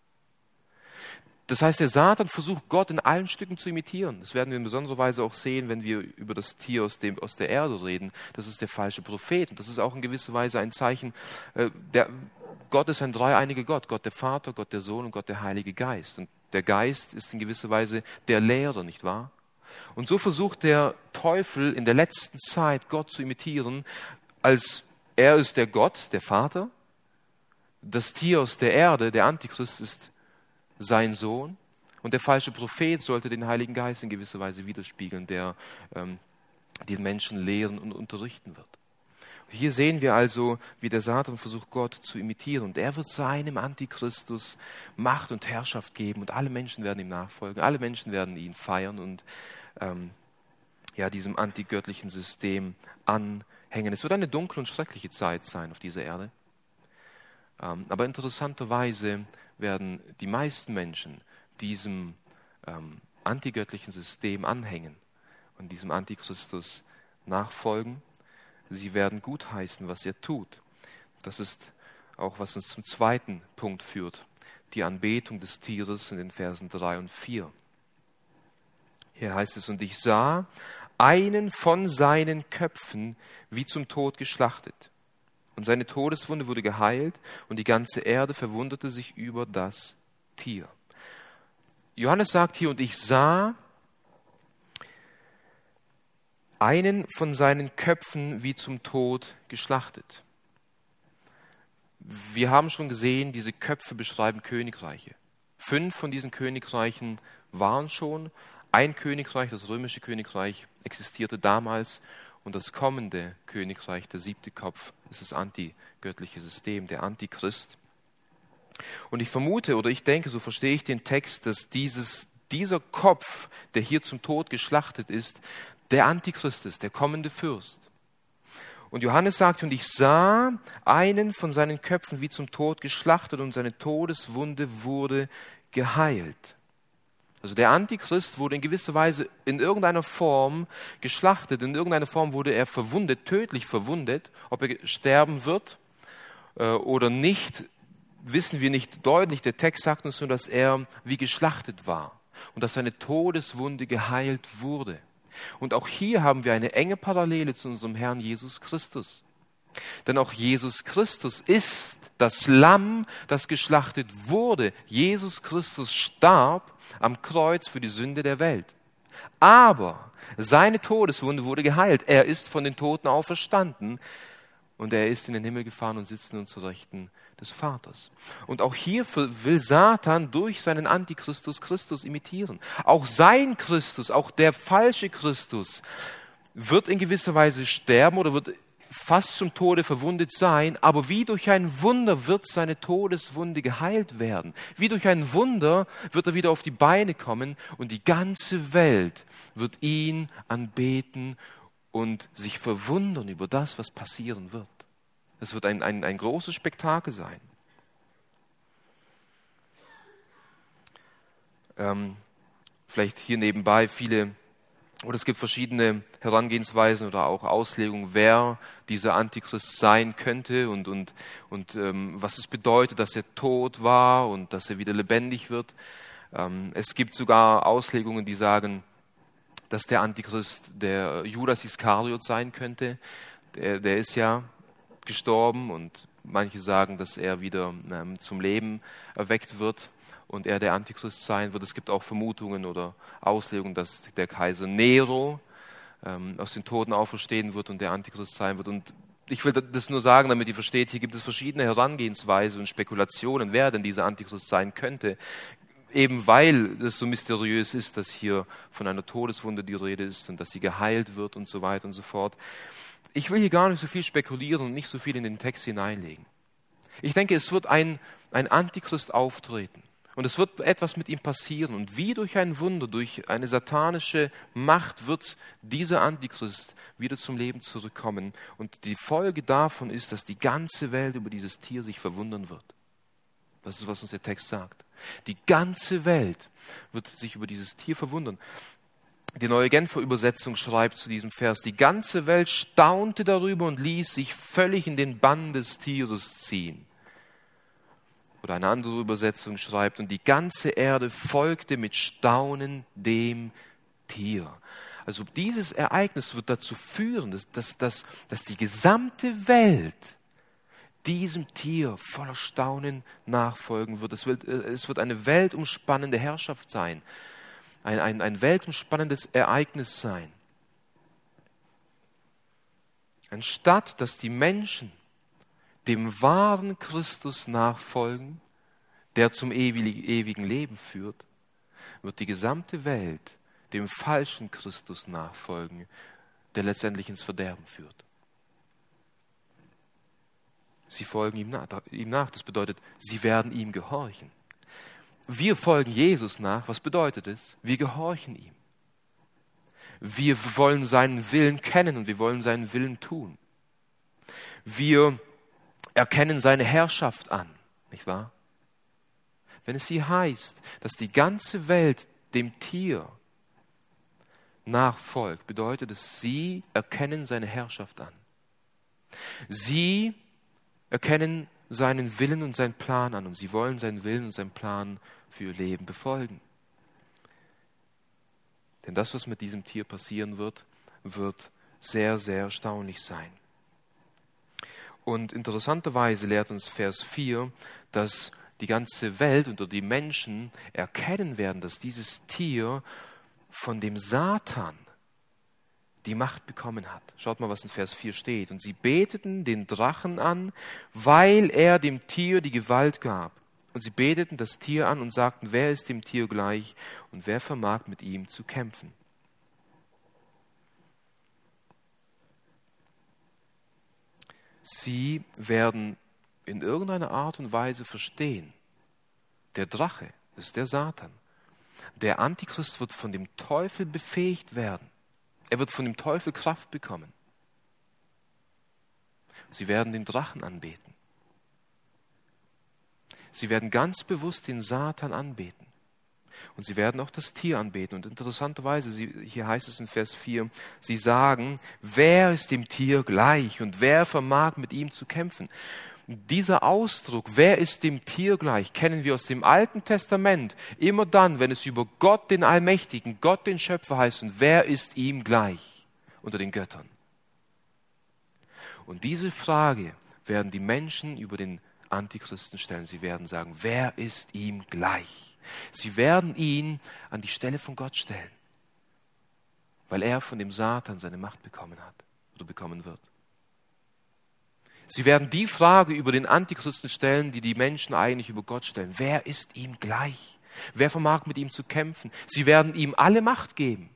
Das heißt, der Satan versucht, Gott in allen Stücken zu imitieren. Das werden wir in besonderer Weise auch sehen, wenn wir über das Tier aus, dem, aus der Erde reden. Das ist der falsche Prophet. Und das ist auch in gewisser Weise ein Zeichen, äh, der, Gott ist ein dreieiniger Gott. Gott der Vater, Gott der Sohn und Gott der Heilige Geist. Und der Geist ist in gewisser Weise der Lehrer, nicht wahr? Und so versucht der Teufel in der letzten Zeit, Gott zu imitieren, als er ist der Gott, der Vater. Das Tier aus der Erde, der Antichrist, ist sein Sohn, und der falsche Prophet sollte den Heiligen Geist in gewisser Weise widerspiegeln, der ähm, den Menschen lehren und unterrichten wird. Hier sehen wir also, wie der Satan versucht, Gott zu imitieren, und er wird seinem Antichristus Macht und Herrschaft geben, und alle Menschen werden ihm nachfolgen, alle Menschen werden ihn feiern und ähm, ja, diesem antigöttlichen System anhängen. Es wird eine dunkle und schreckliche Zeit sein auf dieser Erde, ähm, aber interessanterweise werden die meisten Menschen diesem ähm, antigöttlichen System anhängen und diesem Antichristus nachfolgen. Sie werden gutheißen, was er tut. Das ist auch, was uns zum zweiten Punkt führt, die Anbetung des Tieres in den Versen drei und vier. Hier heißt es, und ich sah einen von seinen Köpfen wie zum Tod geschlachtet. Und seine Todeswunde wurde geheilt und die ganze Erde verwunderte sich über das Tier. Johannes sagt hier, und ich sah einen von seinen Köpfen wie zum Tod geschlachtet. Wir haben schon gesehen, diese Köpfe beschreiben Königreiche. Fünf von diesen Königreichen waren schon. Ein Königreich, das römische Königreich, existierte damals. Und das kommende Königreich, der siebte Kopf, ist das antigöttliche System, der Antichrist. Und ich vermute oder ich denke, so verstehe ich den Text, dass dieses, dieser Kopf, der hier zum Tod geschlachtet ist, der Antichrist ist, der kommende Fürst. Und Johannes sagt, und ich sah einen von seinen Köpfen wie zum Tod geschlachtet und seine Todeswunde wurde geheilt. Also der Antichrist wurde in gewisser Weise in irgendeiner Form geschlachtet, in irgendeiner Form wurde er verwundet, tödlich verwundet. Ob er sterben wird äh, oder nicht, wissen wir nicht deutlich. Der Text sagt uns nur, dass er wie geschlachtet war und dass seine Todeswunde geheilt wurde. Und auch hier haben wir eine enge Parallele zu unserem Herrn Jesus Christus. Denn auch Jesus Christus ist das Lamm, das geschlachtet wurde. Jesus Christus starb am Kreuz für die Sünde der Welt. Aber seine Todeswunde wurde geheilt. Er ist von den Toten auferstanden und er ist in den Himmel gefahren und sitzt nun zur Rechten des Vaters. Und auch hier will Satan durch seinen Antichristus Christus imitieren. Auch sein Christus, auch der falsche Christus, wird in gewisser Weise sterben oder wird fast zum Tode verwundet sein, aber wie durch ein Wunder wird seine Todeswunde geheilt werden. Wie durch ein Wunder wird er wieder auf die Beine kommen und die ganze Welt wird ihn anbeten und sich verwundern über das, was passieren wird. Es wird ein, ein, ein großes Spektakel sein. Ähm, vielleicht hier nebenbei viele, oder es gibt verschiedene Herangehensweisen oder auch Auslegungen, wer dieser Antichrist sein könnte und, und, und ähm, was es bedeutet, dass er tot war und dass er wieder lebendig wird. Ähm, es gibt sogar Auslegungen, die sagen, dass der Antichrist der Judas Iskariot sein könnte. Der, der ist ja gestorben und manche sagen, dass er wieder ähm, zum Leben erweckt wird und er der Antichrist sein wird. Es gibt auch Vermutungen oder Auslegungen, dass der Kaiser Nero ähm, aus den Toten auferstehen wird und der Antichrist sein wird. Und ich will das nur sagen, damit ihr versteht, hier gibt es verschiedene Herangehensweisen und Spekulationen, wer denn dieser Antichrist sein könnte. Eben weil es so mysteriös ist, dass hier von einer Todeswunde die Rede ist und dass sie geheilt wird und so weiter und so fort. Ich will hier gar nicht so viel spekulieren und nicht so viel in den Text hineinlegen. Ich denke, es wird ein, ein Antichrist auftreten und es wird etwas mit ihm passieren. Und wie durch ein Wunder, durch eine satanische Macht wird dieser Antichrist wieder zum Leben zurückkommen. Und die Folge davon ist, dass die ganze Welt über dieses Tier sich verwundern wird. Das ist, was uns der Text sagt. Die ganze Welt wird sich über dieses Tier verwundern. Die Neue Genfer Übersetzung schreibt zu diesem Vers, die ganze Welt staunte darüber und ließ sich völlig in den Bann des Tieres ziehen. Oder eine andere Übersetzung schreibt, und die ganze Erde folgte mit Staunen dem Tier. Also dieses Ereignis wird dazu führen, dass, dass, dass, dass die gesamte Welt diesem Tier voller Staunen nachfolgen wird. Es wird, es wird eine weltumspannende Herrschaft sein. Ein, ein, ein weltumspannendes Ereignis sein. Anstatt dass die Menschen dem wahren Christus nachfolgen, der zum ewigen Leben führt, wird die gesamte Welt dem falschen Christus nachfolgen, der letztendlich ins Verderben führt. Sie folgen ihm nach, ihm nach. Das bedeutet, sie werden ihm gehorchen. Wir folgen Jesus nach. Was bedeutet es? Wir gehorchen ihm. Wir wollen seinen Willen kennen und wir wollen seinen Willen tun. Wir erkennen seine Herrschaft an, nicht wahr? Wenn es hier heißt, dass die ganze Welt dem Tier nachfolgt, bedeutet es, sie erkennen seine Herrschaft an. Sie erkennen seinen Willen und seinen Plan an und sie wollen seinen Willen und seinen Plan für ihr Leben befolgen. Denn das, was mit diesem Tier passieren wird, wird sehr, sehr erstaunlich sein. Und interessanterweise lehrt uns Vers vier, dass die ganze Welt oder die Menschen erkennen werden, dass dieses Tier von dem Satan die Macht bekommen hat. Schaut mal, was in Vers vier steht. Und sie beteten den Drachen an, weil er dem Tier die Gewalt gab. Und sie beteten das Tier an und sagten, wer ist dem Tier gleich und wer vermag mit ihm zu kämpfen? Sie werden in irgendeiner Art und Weise verstehen, der Drache ist der Satan. Der Antichrist wird von dem Teufel befähigt werden. Er wird von dem Teufel Kraft bekommen. Sie werden den Drachen anbeten. Sie werden ganz bewusst den Satan anbeten. Und sie werden auch das Tier anbeten. Und interessanterweise, sie, hier heißt es in Vers vier, sie sagen, wer ist dem Tier gleich und wer vermag mit ihm zu kämpfen? Dieser Ausdruck, wer ist dem Tier gleich, kennen wir aus dem Alten Testament. Immer dann, wenn es über Gott, den Allmächtigen, Gott, den Schöpfer heißt, und wer ist ihm gleich unter den Göttern? Und diese Frage werden die Menschen über den Antichristen stellen. Sie werden sagen, wer ist ihm gleich? Sie werden ihn an die Stelle von Gott stellen, weil er von dem Satan seine Macht bekommen hat oder bekommen wird. Sie werden die Frage über den Antichristen stellen, die die Menschen eigentlich über Gott stellen. Wer ist ihm gleich? Wer vermag mit ihm zu kämpfen? Sie werden ihm alle Macht geben.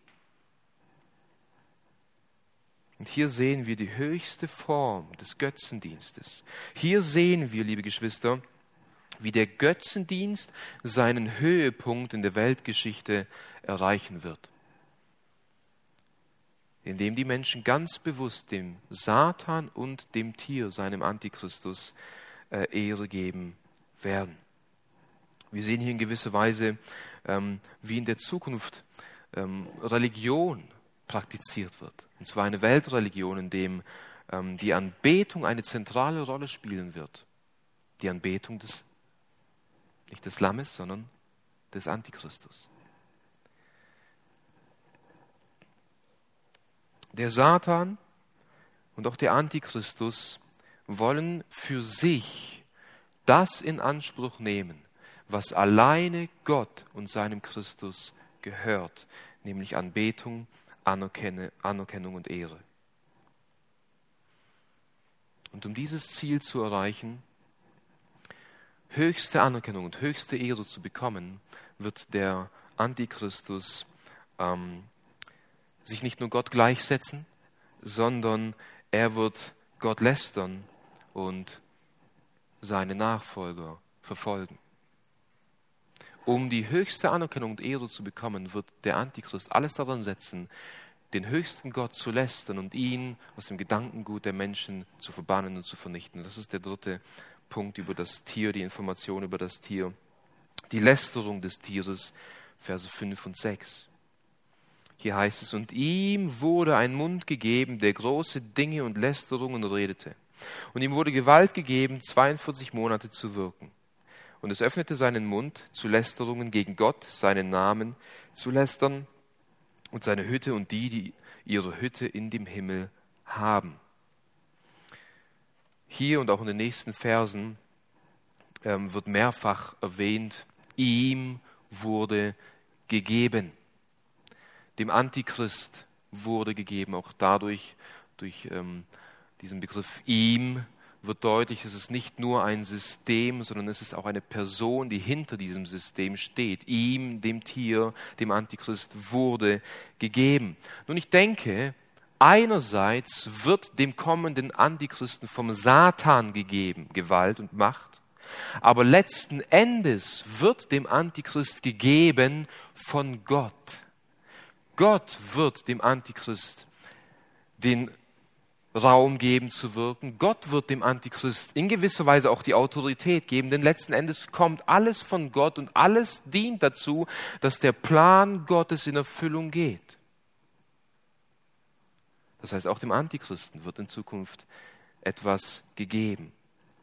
Und hier sehen wir die höchste Form des Götzendienstes. Hier sehen wir, liebe Geschwister, wie der Götzendienst seinen Höhepunkt in der Weltgeschichte erreichen wird. Indem die Menschen ganz bewusst dem Satan und dem Tier, seinem Antichristus, äh, Ehre geben werden. Wir sehen hier in gewisser Weise, ähm, wie in der Zukunft ähm, Religion praktiziert wird. Und zwar eine Weltreligion, in dem ähm, die Anbetung eine zentrale Rolle spielen wird. Die Anbetung des, nicht des Lammes, sondern des Antichristus. Der Satan und auch der Antichristus wollen für sich das in Anspruch nehmen, was alleine Gott und seinem Christus gehört, nämlich Anbetung, Anerkennung und Ehre. Und um dieses Ziel zu erreichen, höchste Anerkennung und höchste Ehre zu bekommen, wird der Antichristus ähm, sich nicht nur Gott gleichsetzen, sondern er wird Gott lästern und seine Nachfolger verfolgen. Um die höchste Anerkennung und Ehre zu bekommen, wird der Antichrist alles daran setzen, den höchsten Gott zu lästern und ihn aus dem Gedankengut der Menschen zu verbannen und zu vernichten. Das ist der dritte Punkt über das Tier, die Information über das Tier. Die Lästerung des Tieres, Verse fünf und sechs. Hier heißt es, und ihm wurde ein Mund gegeben, der große Dinge und Lästerungen redete. Und ihm wurde Gewalt gegeben, zweiundvierzig Monate zu wirken. Und es öffnete seinen Mund zu Lästerungen gegen Gott, seinen Namen zu lästern und seine Hütte und die, die ihre Hütte in dem Himmel haben. Hier und auch in den nächsten Versen ähm, wird mehrfach erwähnt, ihm wurde gegeben. Dem Antichrist wurde gegeben, auch dadurch, durch ähm, diesen Begriff ihm, wird deutlich, es ist nicht nur ein System, sondern es ist auch eine Person, die hinter diesem System steht. Ihm, dem Tier, dem Antichrist wurde gegeben. Nun, ich denke, einerseits wird dem kommenden Antichristen vom Satan gegeben, Gewalt und Macht, aber letzten Endes wird dem Antichrist gegeben von Gott. Gott wird dem Antichrist den Raum geben zu wirken. Gott wird dem Antichrist in gewisser Weise auch die Autorität geben, denn letzten Endes kommt alles von Gott und alles dient dazu, dass der Plan Gottes in Erfüllung geht. Das heißt, auch dem Antichristen wird in Zukunft etwas gegeben.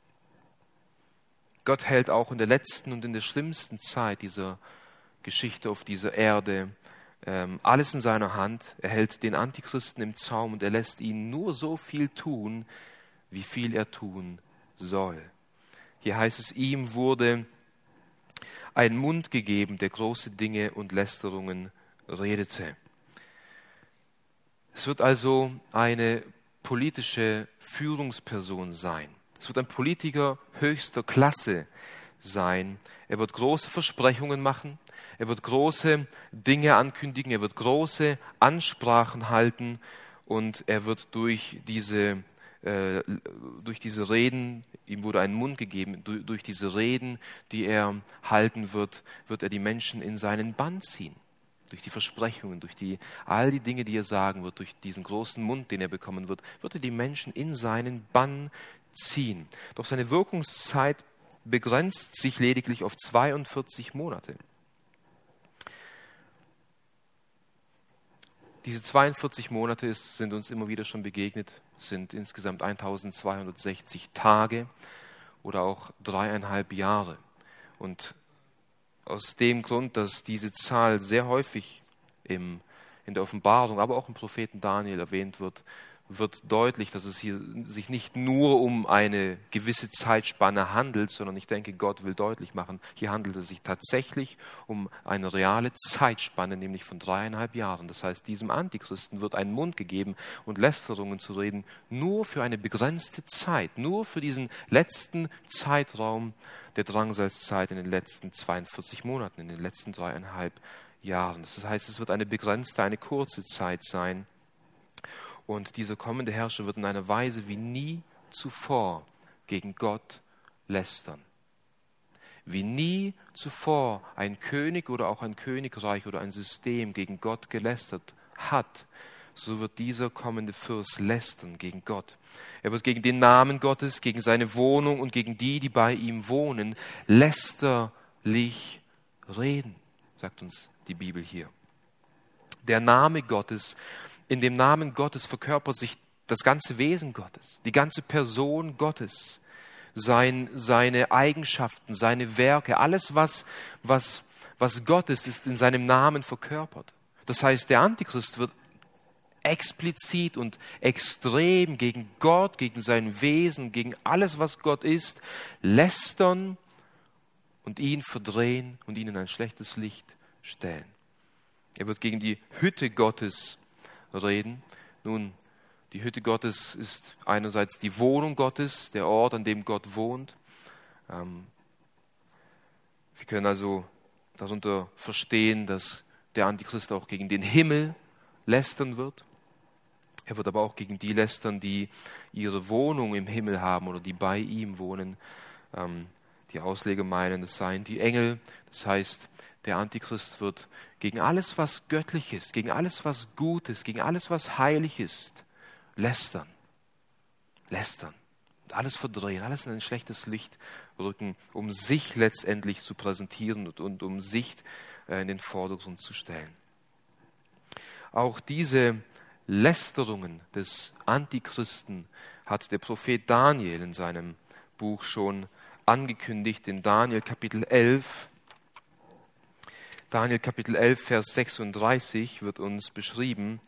Gott hält auch in der letzten und in der schlimmsten Zeit dieser Geschichte auf dieser Erde ähm, alles in seiner Hand. Er hält den Antichristen im Zaum und er lässt ihn nur so viel tun, wie viel er tun soll. Hier heißt es, ihm wurde einen Mund gegeben, der große Dinge und Lästerungen redete. Es wird also eine politische Führungsperson sein. Es wird ein Politiker höchster Klasse sein. Er wird große Versprechungen machen. Er wird große Dinge ankündigen. Er wird große Ansprachen halten. Und er wird durch diese, äh, durch diese Reden, ihm wurde ein Mund gegeben, durch, durch diese Reden, die er halten wird, wird er die Menschen in seinen Bann ziehen. Durch die Versprechungen, durch die, all die Dinge, die er sagen wird, durch diesen großen Mund, den er bekommen wird, wird er die Menschen in seinen Bann ziehen. Doch seine Wirkungszeit begrenzt sich lediglich auf zweiundvierzig Monate. Diese zweiundvierzig Monate ist, sind uns immer wieder schon begegnet, sind insgesamt eintausendzweihundertsechzig Tage oder auch dreieinhalb Jahre. Und aus dem Grund, dass diese Zahl sehr häufig im, in der Offenbarung, aber auch im Propheten Daniel erwähnt wird, wird deutlich, dass es hier sich nicht nur um eine gewisse Zeitspanne handelt, sondern ich denke, Gott will deutlich machen, hier handelt es sich tatsächlich um eine reale Zeitspanne, nämlich von dreieinhalb Jahren. Das heißt, diesem Antichristen wird ein Mund gegeben und Lästerungen zu reden, nur für eine begrenzte Zeit, nur für diesen letzten Zeitraum der Drangsalzzeit in den letzten zweiundvierzig Monaten, in den letzten dreieinhalb Jahren. Das heißt, es wird eine begrenzte, eine kurze Zeit sein. Und dieser kommende Herrscher wird in einer Weise wie nie zuvor gegen Gott lästern. Wie nie zuvor ein König oder auch ein Königreich oder ein System gegen Gott gelästert hat, so wird dieser kommende Fürst lästern gegen Gott. Er wird gegen den Namen Gottes, gegen seine Wohnung und gegen die, die bei ihm wohnen, lästerlich reden, sagt uns die Bibel hier. Der Name Gottes, in dem Namen Gottes verkörpert sich das ganze Wesen Gottes, die ganze Person Gottes, sein, seine Eigenschaften, seine Werke, alles, was, was, was Gott ist, ist in seinem Namen verkörpert. Das heißt, der Antichrist wird explizit und extrem gegen Gott, gegen sein Wesen, gegen alles, was Gott ist, lästern und ihn verdrehen und ihn in ein schlechtes Licht stellen. Er wird gegen die Hütte Gottes reden. Nun, die Hütte Gottes ist einerseits die Wohnung Gottes, der Ort, an dem Gott wohnt. Ähm, wir können also darunter verstehen, dass der Antichrist auch gegen den Himmel lästern wird. Er wird aber auch gegen die lästern, die ihre Wohnung im Himmel haben oder die bei ihm wohnen. Ähm, die Ausleger meinen, es seien die Engel. Das heißt, der Antichrist wird gegen alles, was göttlich ist, gegen alles, was gut ist, gegen alles, was heilig ist, lästern. Lästern. Und alles verdrehen, alles in ein schlechtes Licht rücken, um sich letztendlich zu präsentieren und, und um sich äh, in den Vordergrund zu stellen. Auch diese Lästerungen des Antichristen hat der Prophet Daniel in seinem Buch schon angekündigt, in Daniel Kapitel elf. Daniel Kapitel elf, Vers sechsunddreißig wird uns beschrieben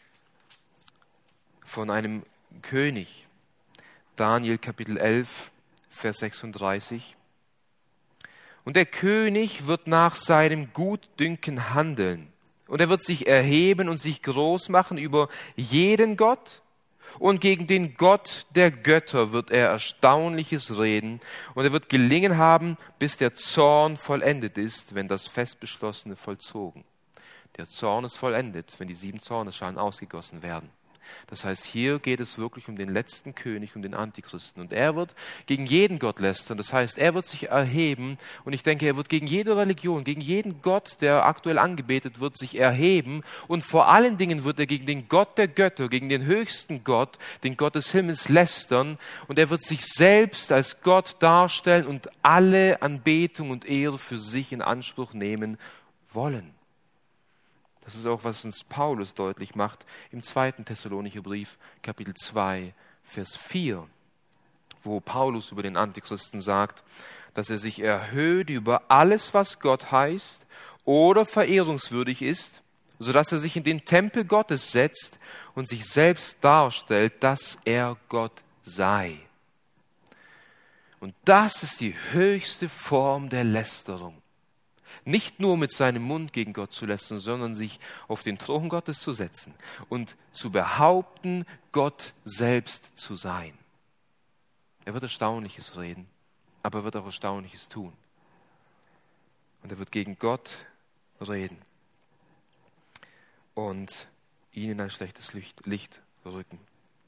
von einem König. Daniel Kapitel elf, Vers sechsunddreißig. Und der König wird nach seinem Gutdünken handeln. Und er wird sich erheben und sich groß machen über jeden Gott. Und gegen den Gott der Götter wird er Erstaunliches reden. Und er wird gelingen haben, bis der Zorn vollendet ist, wenn das Festbeschlossene vollzogen. Der Zorn ist vollendet, wenn die sieben Zornesschalen ausgegossen werden. Das heißt, hier geht es wirklich um den letzten König, um den Antichristen. Und er wird gegen jeden Gott lästern. Das heißt, er wird sich erheben. Und ich denke, er wird gegen jede Religion, gegen jeden Gott, der aktuell angebetet wird, sich erheben. Und vor allen Dingen wird er gegen den Gott der Götter, gegen den höchsten Gott, den Gott des Himmels lästern. Und er wird sich selbst als Gott darstellen und alle Anbetung und Ehre für sich in Anspruch nehmen wollen. Das ist auch, was uns Paulus deutlich macht im zweiten Thessalonicher Brief, Kapitel zwei, Vers vier, wo Paulus über den Antichristen sagt, dass er sich erhöht über alles, was Gott heißt oder verehrungswürdig ist, sodass er sich in den Tempel Gottes setzt und sich selbst darstellt, dass er Gott sei. Und das ist die höchste Form der Lästerung. nicht nur mit seinem Mund gegen Gott zu lästern, sondern sich auf den Thron Gottes zu setzen und zu behaupten, Gott selbst zu sein. Er wird Erstaunliches reden, aber er wird auch Erstaunliches tun. Und er wird gegen Gott reden und ihn in ein schlechtes Licht, Licht rücken.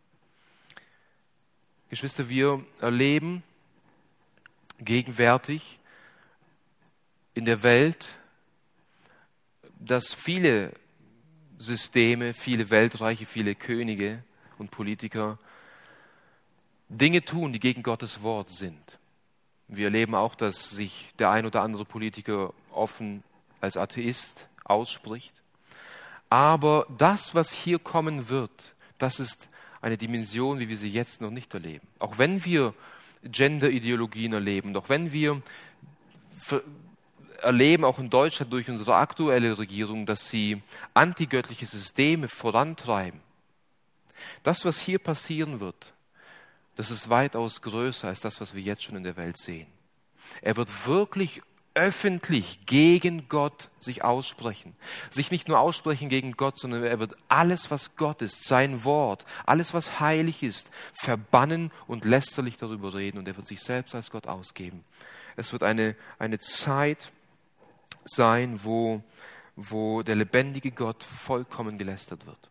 Geschwister, wir erleben gegenwärtig in der Welt, dass viele Systeme, viele Weltreiche, viele Könige und Politiker Dinge tun, die gegen Gottes Wort sind. Wir erleben auch, dass sich der ein oder andere Politiker offen als Atheist ausspricht. Aber das, was hier kommen wird, das ist eine Dimension, wie wir sie jetzt noch nicht erleben. Auch wenn wir Gender-Ideologien erleben, auch wenn wir erleben, auch in Deutschland durch unsere aktuelle Regierung, dass sie antigöttliche Systeme vorantreiben. Das, was hier passieren wird, das ist weitaus größer als das, was wir jetzt schon in der Welt sehen. Er wird wirklich öffentlich gegen Gott sich aussprechen. Sich nicht nur aussprechen gegen Gott, sondern er wird alles, was Gott ist, sein Wort, alles, was heilig ist, verbannen und lästerlich darüber reden. Und er wird sich selbst als Gott ausgeben. Es wird eine, eine Zeit sein, wo, wo der lebendige Gott vollkommen gelästert wird.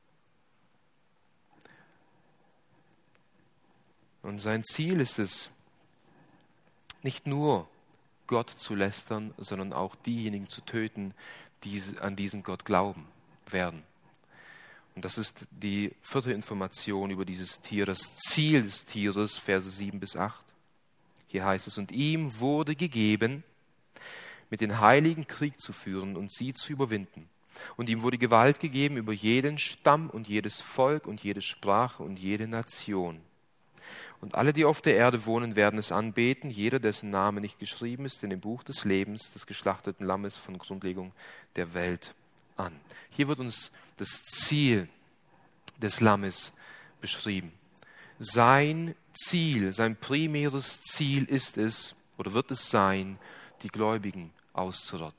Und sein Ziel ist es, nicht nur Gott zu lästern, sondern auch diejenigen zu töten, die an diesen Gott glauben werden. Und das ist die vierte Information über dieses Tier, das Ziel des Tieres, Verse sieben bis acht. Hier heißt es, und ihm wurde gegeben, mit den Heiligen Krieg zu führen und sie zu überwinden. Und ihm wurde Gewalt gegeben über jeden Stamm und jedes Volk und jede Sprache und jede Nation. Und alle, die auf der Erde wohnen, werden es anbeten, jeder, dessen Name nicht geschrieben ist in dem Buch des Lebens des geschlachteten Lammes von Grundlegung der Welt an. Hier wird uns das Ziel des Lammes beschrieben. Sein Ziel, sein primäres Ziel ist es, oder wird es sein, die Gläubigen auszurotten.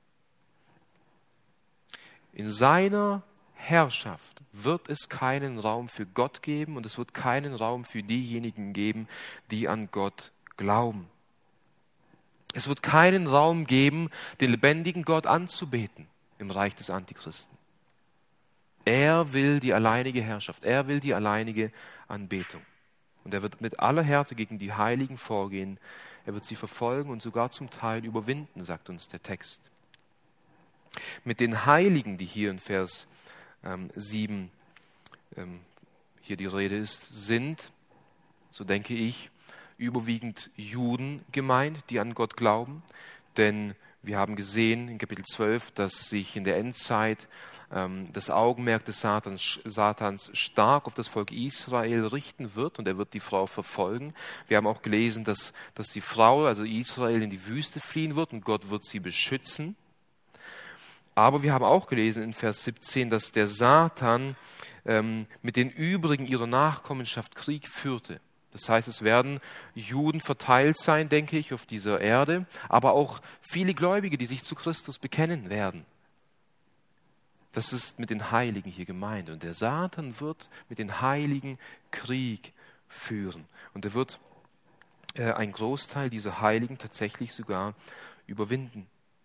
In seiner Herrschaft wird es keinen Raum für Gott geben und es wird keinen Raum für diejenigen geben, die an Gott glauben. Es wird keinen Raum geben, den lebendigen Gott anzubeten im Reich des Antichristen. Er will die alleinige Herrschaft, er will die alleinige Anbetung. Und er wird mit aller Härte gegen die Heiligen vorgehen, er wird sie verfolgen und sogar zum Teil überwinden, sagt uns der Text. Mit den Heiligen, die hier in Vers ähm, sieben ähm, hier die Rede ist, sind, so denke ich, überwiegend Juden gemeint, die an Gott glauben. Denn wir haben gesehen in Kapitel zwölf, dass sich in der Endzeit ähm, das Augenmerk des Satans, Satans stark auf das Volk Israel richten wird und er wird die Frau verfolgen. Wir haben auch gelesen, dass, dass die Frau, also Israel, in die Wüste fliehen wird und Gott wird sie beschützen. Aber wir haben auch gelesen in Vers siebzehn, dass der Satan ähm, mit den übrigen ihrer Nachkommenschaft Krieg führte. Das heißt, es werden Juden verteilt sein, denke ich, auf dieser Erde, aber auch viele Gläubige, die sich zu Christus bekennen werden. Das ist mit den Heiligen hier gemeint. Und der Satan wird mit den Heiligen Krieg führen. Und er wird äh, einen Großteil dieser Heiligen tatsächlich sogar überwinden.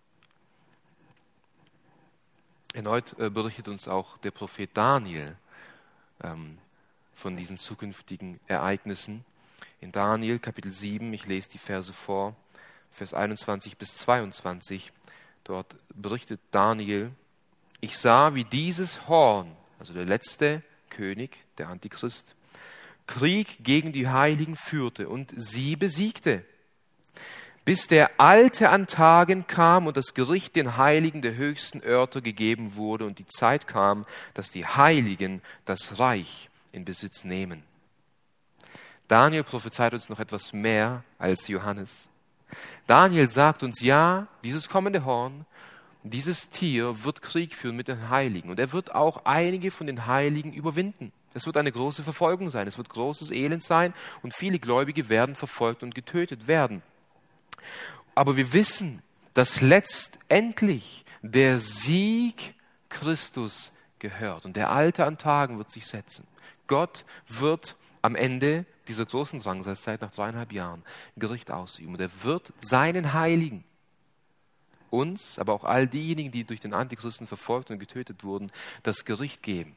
Erneut äh, berichtet uns auch der Prophet Daniel ähm, von diesen zukünftigen Ereignissen. In Daniel Kapitel sieben, ich lese die Verse vor, Vers einundzwanzig bis zweiundzwanzig, dort berichtet Daniel, ich sah, wie dieses Horn, also der letzte König, der Antichrist, Krieg gegen die Heiligen führte und sie besiegte, bis der Alte an Tagen kam und das Gericht den Heiligen der höchsten Örter gegeben wurde und die Zeit kam, dass die Heiligen das Reich in Besitz nehmen. Daniel prophezeit uns noch etwas mehr als Johannes. Daniel sagt uns, ja, dieses kommende Horn, dieses Tier wird Krieg führen mit den Heiligen und er wird auch einige von den Heiligen überwinden. Es wird eine große Verfolgung sein, es wird großes Elend sein und viele Gläubige werden verfolgt und getötet werden. Aber wir wissen, dass letztendlich der Sieg Christus gehört. Und der Alte an Tagen wird sich setzen. Gott wird am Ende dieser großen Drangsalzzeit nach dreieinhalb Jahren Gericht ausüben. Und er wird seinen Heiligen, uns, aber auch all diejenigen, die durch den Antichristen verfolgt und getötet wurden, das Gericht geben.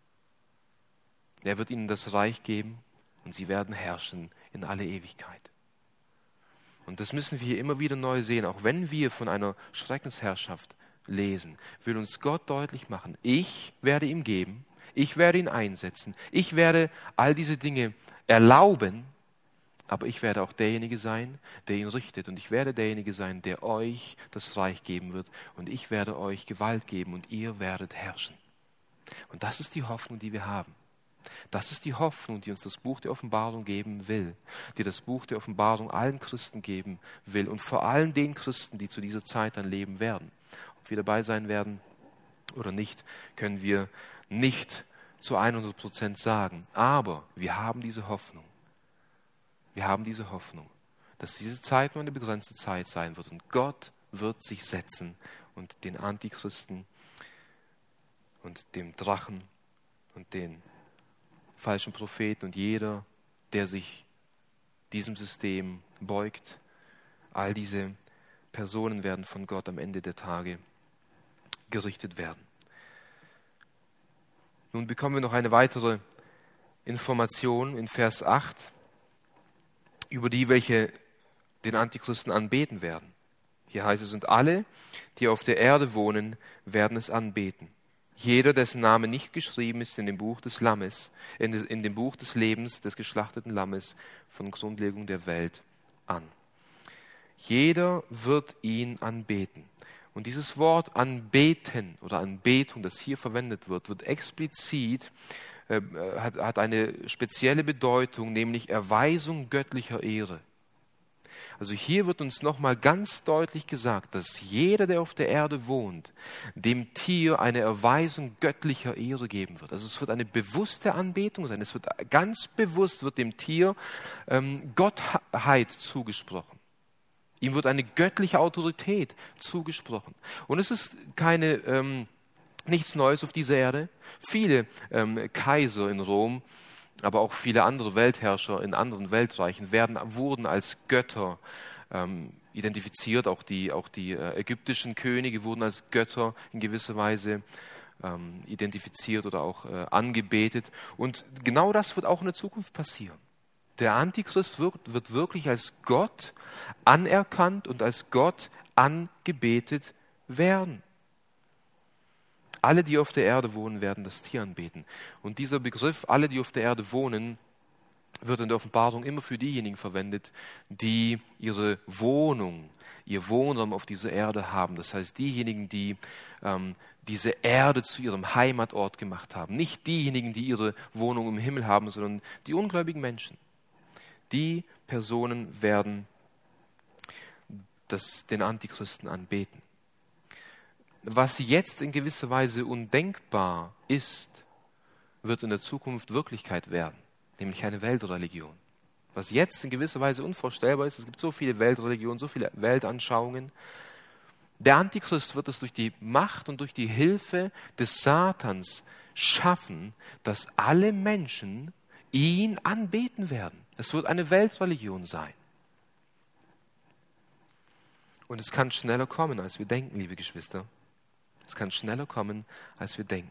Er wird ihnen das Reich geben und sie werden herrschen in alle Ewigkeit. Und das müssen wir hier immer wieder neu sehen, auch wenn wir von einer Schreckensherrschaft lesen, will uns Gott deutlich machen, ich werde ihm geben, ich werde ihn einsetzen, ich werde all diese Dinge erlauben, aber ich werde auch derjenige sein, der ihn richtet, und ich werde derjenige sein, der euch das Reich geben wird, und ich werde euch Gewalt geben und ihr werdet herrschen. Und das ist die Hoffnung, die wir haben. Das ist die Hoffnung, die uns das Buch der Offenbarung geben will, die das Buch der Offenbarung allen Christen geben will und vor allem den Christen, die zu dieser Zeit dann leben werden. Ob wir dabei sein werden oder nicht, können wir nicht zu hundert Prozent sagen. Aber wir haben diese Hoffnung. Wir haben diese Hoffnung, dass diese Zeit nur eine begrenzte Zeit sein wird. Und Gott wird sich setzen und den Antichristen und dem Drachen und den falschen Propheten und jeder, der sich diesem System beugt, all diese Personen werden von Gott am Ende der Tage gerichtet werden. Nun bekommen wir noch eine weitere Information in Vers acht über die, welche den Antichristen anbeten werden. Hier heißt es, und alle, die auf der Erde wohnen, werden es anbeten. Jeder, dessen Name nicht geschrieben ist in dem Buch des Lammes, in, des, in dem Buch des Lebens des geschlachteten Lammes von Grundlegung der Welt an. Jeder wird ihn anbeten. Und dieses Wort anbeten oder Anbetung, das hier verwendet wird, wird explizit, äh, hat, hat eine spezielle Bedeutung, nämlich Erweisung göttlicher Ehre. Also hier wird uns nochmal ganz deutlich gesagt, dass jeder, der auf der Erde wohnt, dem Tier eine Erweisung göttlicher Ehre geben wird. Also es wird eine bewusste Anbetung sein. Es wird ganz bewusst wird dem Tier ähm, Gottheit zugesprochen. Ihm wird eine göttliche Autorität zugesprochen. Und es ist keine ähm, nichts Neues auf dieser Erde. Viele ähm, Kaiser in Rom, aber auch viele andere Weltherrscher in anderen Weltreichen werden, wurden als Götter ähm, identifiziert. Auch die, auch die äh, ägyptischen Könige wurden als Götter in gewisser Weise ähm, identifiziert oder auch äh, angebetet. Und genau das wird auch in der Zukunft passieren. Der Antichrist wird, wird wirklich als Gott anerkannt und als Gott angebetet werden. Alle, die auf der Erde wohnen, werden das Tier anbeten. Und dieser Begriff, alle, die auf der Erde wohnen, wird in der Offenbarung immer für diejenigen verwendet, die ihre Wohnung, ihr Wohnraum auf dieser Erde haben. Das heißt, diejenigen, die ähm, diese Erde zu ihrem Heimatort gemacht haben. Nicht diejenigen, die ihre Wohnung im Himmel haben, sondern die ungläubigen Menschen. Die Personen werden das, den Antichristen anbeten. Was jetzt in gewisser Weise undenkbar ist, wird in der Zukunft Wirklichkeit werden, nämlich eine Weltreligion. Was jetzt in gewisser Weise unvorstellbar ist, es gibt so viele Weltreligionen, so viele Weltanschauungen. Der Antichrist wird es durch die Macht und durch die Hilfe des Satans schaffen, dass alle Menschen ihn anbeten werden. Es wird eine Weltreligion sein. Und es kann schneller kommen, als wir denken, liebe Geschwister. Es kann schneller kommen, als wir denken.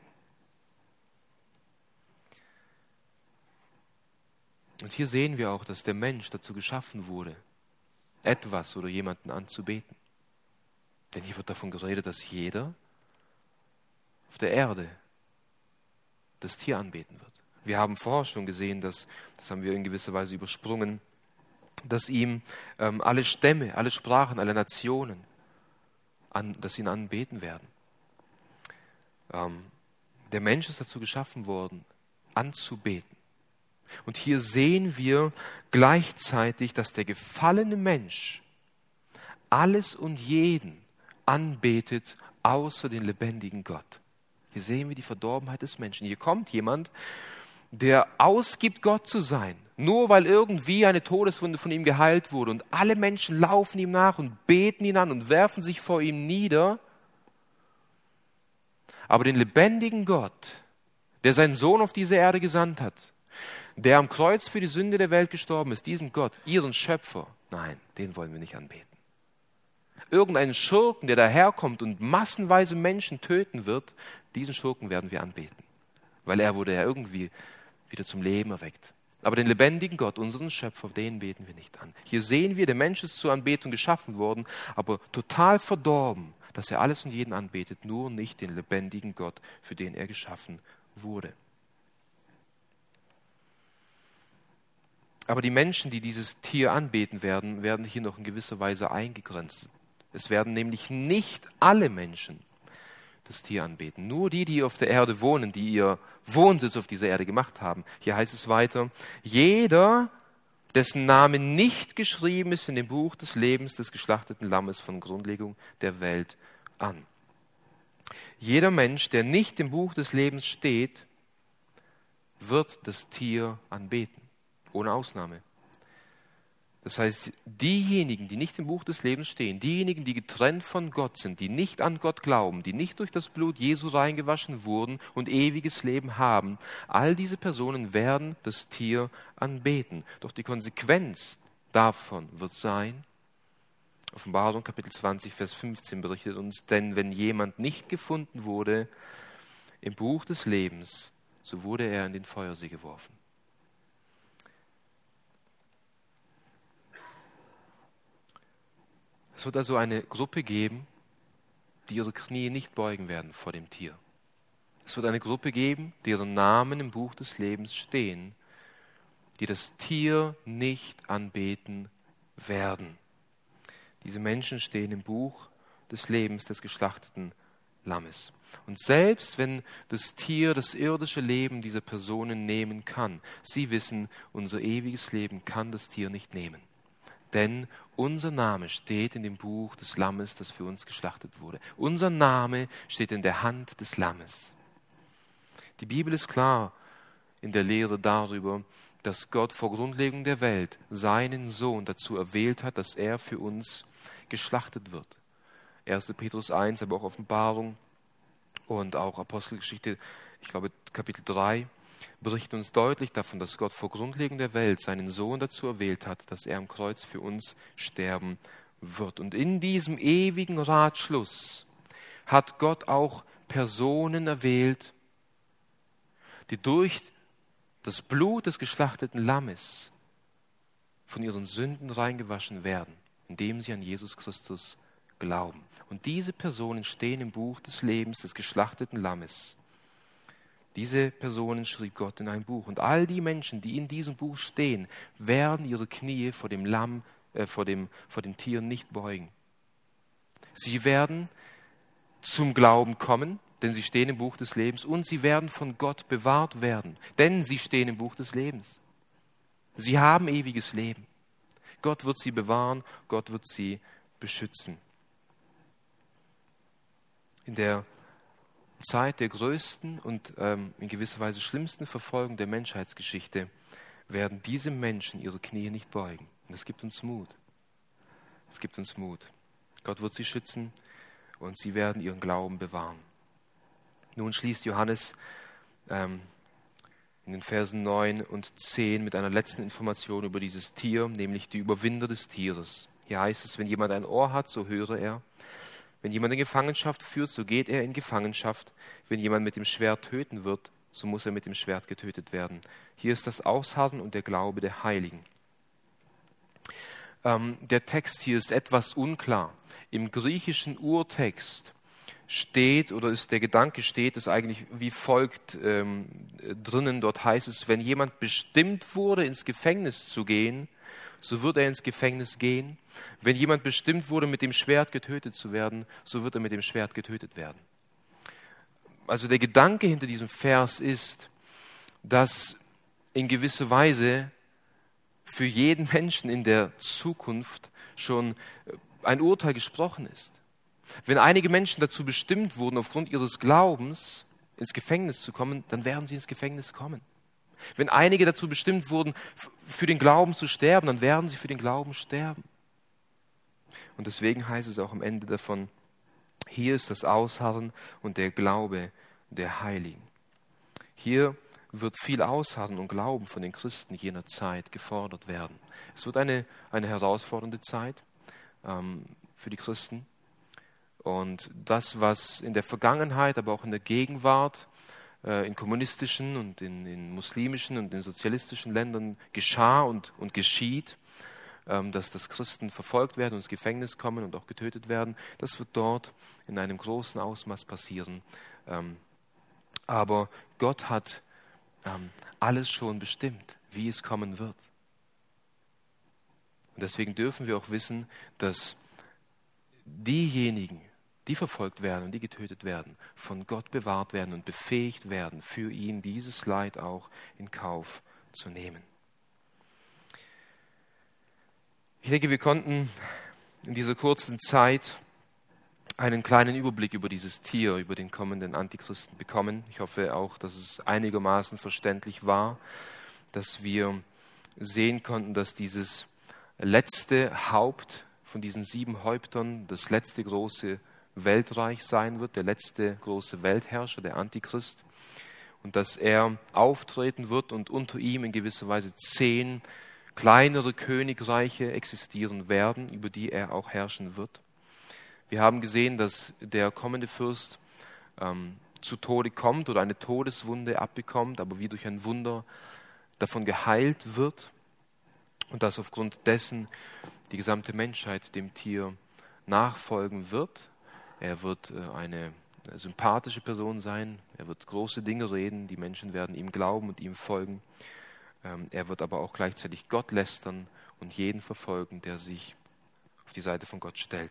Und hier sehen wir auch, dass der Mensch dazu geschaffen wurde, etwas oder jemanden anzubeten. Denn hier wird davon geredet, dass jeder auf der Erde das Tier anbeten wird. Wir haben vorher schon gesehen, dass, das haben wir in gewisser Weise übersprungen, dass ihm ähm, alle Stämme, alle Sprachen, alle Nationen, an, dass ihn anbeten werden. Ähm, der Mensch ist dazu geschaffen worden, anzubeten. Und hier sehen wir gleichzeitig, dass der gefallene Mensch alles und jeden anbetet, außer den lebendigen Gott. Hier sehen wir die Verdorbenheit des Menschen. Hier kommt jemand, der ausgibt, Gott zu sein, nur weil irgendwie eine Todeswunde von ihm geheilt wurde und alle Menschen laufen ihm nach und beten ihn an und werfen sich vor ihm nieder, aber den lebendigen Gott, der seinen Sohn auf diese Erde gesandt hat, der am Kreuz für die Sünde der Welt gestorben ist, diesen Gott, ihren Schöpfer, nein, den wollen wir nicht anbeten. Irgendeinen Schurken, der daherkommt und massenweise Menschen töten wird, diesen Schurken werden wir anbeten, weil er wurde ja irgendwie wieder zum Leben erweckt. Aber den lebendigen Gott, unseren Schöpfer, den beten wir nicht an. Hier sehen wir, der Mensch ist zur Anbetung geschaffen worden, aber total verdorben, dass er alles und jeden anbetet, nur nicht den lebendigen Gott, für den er geschaffen wurde. Aber die Menschen, die dieses Tier anbeten werden, werden hier noch in gewisser Weise eingegrenzt. Es werden nämlich nicht alle Menschen das Tier anbeten. Nur die, die auf der Erde wohnen, die ihr Wohnsitz auf dieser Erde gemacht haben. Hier heißt es weiter, jeder, dessen Name nicht geschrieben ist in dem Buch des Lebens des geschlachteten Lammes von Grundlegung der Welt an. Jeder Mensch, der nicht im Buch des Lebens steht, wird das Tier anbeten. Ohne Ausnahme. Das heißt, diejenigen, die nicht im Buch des Lebens stehen, diejenigen, die getrennt von Gott sind, die nicht an Gott glauben, die nicht durch das Blut Jesu reingewaschen wurden und ewiges Leben haben, all diese Personen werden das Tier anbeten. Doch die Konsequenz davon wird sein, Offenbarung Kapitel zwanzig, Vers fünfzehn berichtet uns, denn wenn jemand nicht gefunden wurde im Buch des Lebens, so wurde er in den Feuersee geworfen. Es wird also eine Gruppe geben, die ihre Knie nicht beugen werden vor dem Tier. Es wird eine Gruppe geben, deren Namen im Buch des Lebens stehen, die das Tier nicht anbeten werden. Diese Menschen stehen im Buch des Lebens des geschlachteten Lammes. Und selbst wenn das Tier das irdische Leben dieser Personen nehmen kann, sie wissen, unser ewiges Leben kann das Tier nicht nehmen. Denn unser Name steht in dem Buch des Lammes, das für uns geschlachtet wurde. Unser Name steht in der Hand des Lammes. Die Bibel ist klar in der Lehre darüber, dass Gott vor Grundlegung der Welt seinen Sohn dazu erwählt hat, dass er für uns geschlachtet wird. erster Petrus eins, aber auch Offenbarung und auch Apostelgeschichte, ich glaube Kapitel drei, berichten uns deutlich davon, dass Gott vor Grundlegung der Welt seinen Sohn dazu erwählt hat, dass er am Kreuz für uns sterben wird. Und in diesem ewigen Ratschluss hat Gott auch Personen erwählt, die durch das Blut des geschlachteten Lammes von ihren Sünden reingewaschen werden, indem sie an Jesus Christus glauben. Und diese Personen stehen im Buch des Lebens des geschlachteten Lammes. Diese Personen schrieb Gott in ein Buch. Und all die Menschen, die in diesem Buch stehen, werden ihre Knie vor dem Lamm, äh, vor dem, vor den Tieren nicht beugen. Sie werden zum Glauben kommen, denn sie stehen im Buch des Lebens, und sie werden von Gott bewahrt werden, denn sie stehen im Buch des Lebens. Sie haben ewiges Leben. Gott wird sie bewahren, Gott wird sie beschützen. In der Zeit der größten und ähm, in gewisser Weise schlimmsten Verfolgung der Menschheitsgeschichte werden diese Menschen ihre Knie nicht beugen. Und das gibt uns Mut. Es gibt uns Mut. Gott wird sie schützen und sie werden ihren Glauben bewahren. Nun schließt Johannes ähm, in den Versen neun und zehn mit einer letzten Information über dieses Tier, nämlich die Überwinder des Tieres. Hier heißt es, wenn jemand ein Ohr hat, so höre er. Wenn jemand in Gefangenschaft führt, so geht er in Gefangenschaft. Wenn jemand mit dem Schwert töten wird, so muss er mit dem Schwert getötet werden. Hier ist das Ausharren und der Glaube der Heiligen. Ähm, der Text hier ist etwas unklar. Im griechischen Urtext steht, oder ist der Gedanke steht, ist eigentlich wie folgt ähm, drinnen. Dort heißt es, wenn jemand bestimmt wurde, ins Gefängnis zu gehen, so wird er ins Gefängnis gehen. Wenn jemand bestimmt wurde, mit dem Schwert getötet zu werden, so wird er mit dem Schwert getötet werden. Also der Gedanke hinter diesem Vers ist, dass in gewisser Weise für jeden Menschen in der Zukunft schon ein Urteil gesprochen ist. Wenn einige Menschen dazu bestimmt wurden, aufgrund ihres Glaubens ins Gefängnis zu kommen, dann werden sie ins Gefängnis kommen. Wenn einige dazu bestimmt wurden, für den Glauben zu sterben, dann werden sie für den Glauben sterben. Und deswegen heißt es auch am Ende davon, hier ist das Ausharren und der Glaube der Heiligen. Hier wird viel Ausharren und Glauben von den Christen jener Zeit gefordert werden. Es wird eine, eine herausfordernde Zeit ähm, für die Christen. Und das, was in der Vergangenheit, aber auch in der Gegenwart, äh, in kommunistischen und in, in muslimischen und in sozialistischen Ländern geschah und, und geschieht, ähm, dass das Christen verfolgt werden und ins Gefängnis kommen und auch getötet werden, das wird dort in einem großen Ausmaß passieren. Ähm, aber Gott hat ähm, alles schon bestimmt, wie es kommen wird. Und deswegen dürfen wir auch wissen, dass diejenigen, die verfolgt werden und die getötet werden, von Gott bewahrt werden und befähigt werden, für ihn dieses Leid auch in Kauf zu nehmen. Ich denke, wir konnten in dieser kurzen Zeit einen kleinen Überblick über dieses Tier, über den kommenden Antichristen bekommen. Ich hoffe auch, dass es einigermaßen verständlich war, dass wir sehen konnten, dass dieses letzte Haupt von diesen sieben Häuptern das letzte große Weltreich sein wird, der letzte große Weltherrscher, der Antichrist, und dass er auftreten wird und unter ihm in gewisser Weise zehn kleinere Königreiche existieren werden, über die er auch herrschen wird. Wir haben gesehen, dass der kommende Fürst ähm, zu Tode kommt oder eine Todeswunde abbekommt, aber wie durch ein Wunder davon geheilt wird und dass aufgrund dessen die gesamte Menschheit dem Tier nachfolgen wird. Er wird äh, eine sympathische Person sein, er wird große Dinge reden, die Menschen werden ihm glauben und ihm folgen. Ähm, er wird aber auch gleichzeitig Gott lästern und jeden verfolgen, der sich auf die Seite von Gott stellt.